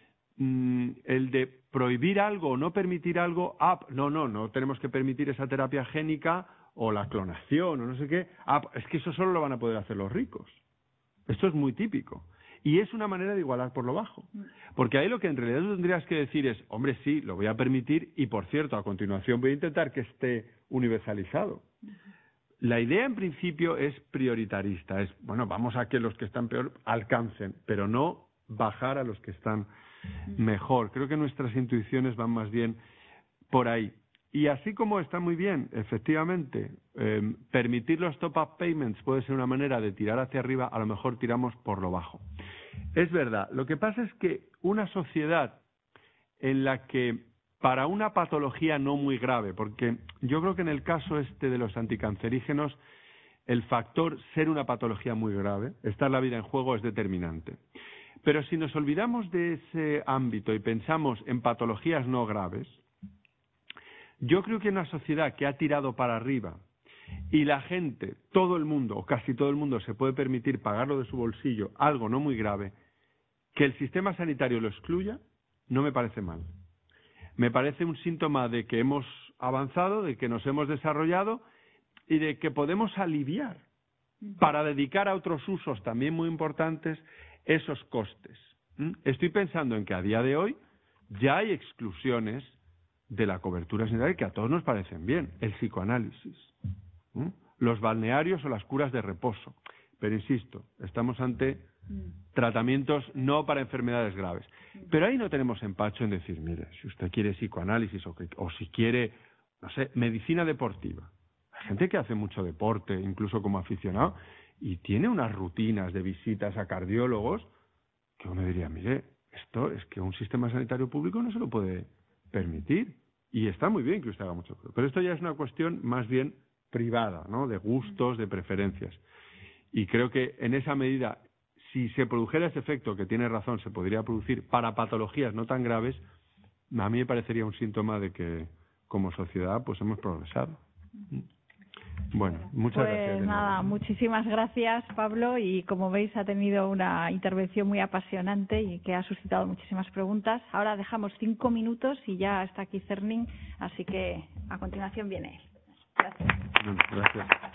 el de prohibir algo o no permitir algo. No tenemos que permitir esa terapia génica o la clonación o no sé qué. Es que eso solo lo van a poder hacer los ricos. Esto es muy típico. Y es una manera de igualar por lo bajo. Porque ahí lo que en realidad tú tendrías que decir es, hombre, sí, lo voy a permitir y, por cierto, a continuación voy a intentar que esté universalizado. La idea, en principio, es prioritarista. Es, bueno, vamos a que los que están peor alcancen, pero no bajar a los que están mejor. Creo que nuestras intuiciones van más bien por ahí. Y así como está muy bien, efectivamente, permitir los top-up payments puede ser una manera de tirar hacia arriba, a lo mejor tiramos por lo bajo. Es verdad, lo que pasa es que una sociedad en la que para una patología no muy grave, porque yo creo que en el caso de los anticancerígenos, el factor ser una patología muy grave, estar la vida en juego, es determinante. Pero si nos olvidamos de ese ámbito y pensamos en patologías no graves, yo creo que una sociedad que ha tirado para arriba y la gente, todo el mundo o casi todo el mundo se puede permitir pagarlo de su bolsillo, algo no muy grave, que el sistema sanitario lo excluya, no me parece mal. Me parece un síntoma de que hemos avanzado, de que nos hemos desarrollado y de que podemos aliviar para dedicar a otros usos también muy importantes esos costes. Estoy pensando en que a día de hoy ya hay exclusiones de la cobertura sanitaria que a todos nos parecen bien. El psicoanálisis, los balnearios o las curas de reposo. Pero insisto, estamos ante tratamientos no para enfermedades graves. Pero ahí no tenemos empacho en decir, mire, si usted quiere psicoanálisis o si quiere, no sé, medicina deportiva. Hay gente que hace mucho deporte, incluso como aficionado, y tiene unas rutinas de visitas a cardiólogos que uno diría, mire, esto es que un sistema sanitario público no se lo puede permitir. Y está muy bien que usted haga mucho. Pero esto ya es una cuestión más bien privada, ¿no? De gustos, de preferencias. Y creo que en esa medida, si se produjera ese efecto, que tiene razón, se podría producir para patologías no tan graves, a mí me parecería un síntoma de que como sociedad pues hemos progresado. Bueno, muchas gracias. Pues nada, muchísimas gracias, Pablo, y como veis ha tenido una intervención muy apasionante y que ha suscitado muchísimas preguntas. Ahora dejamos 5 minutos y ya está aquí Cernin, así que a continuación viene él. Gracias. Gracias.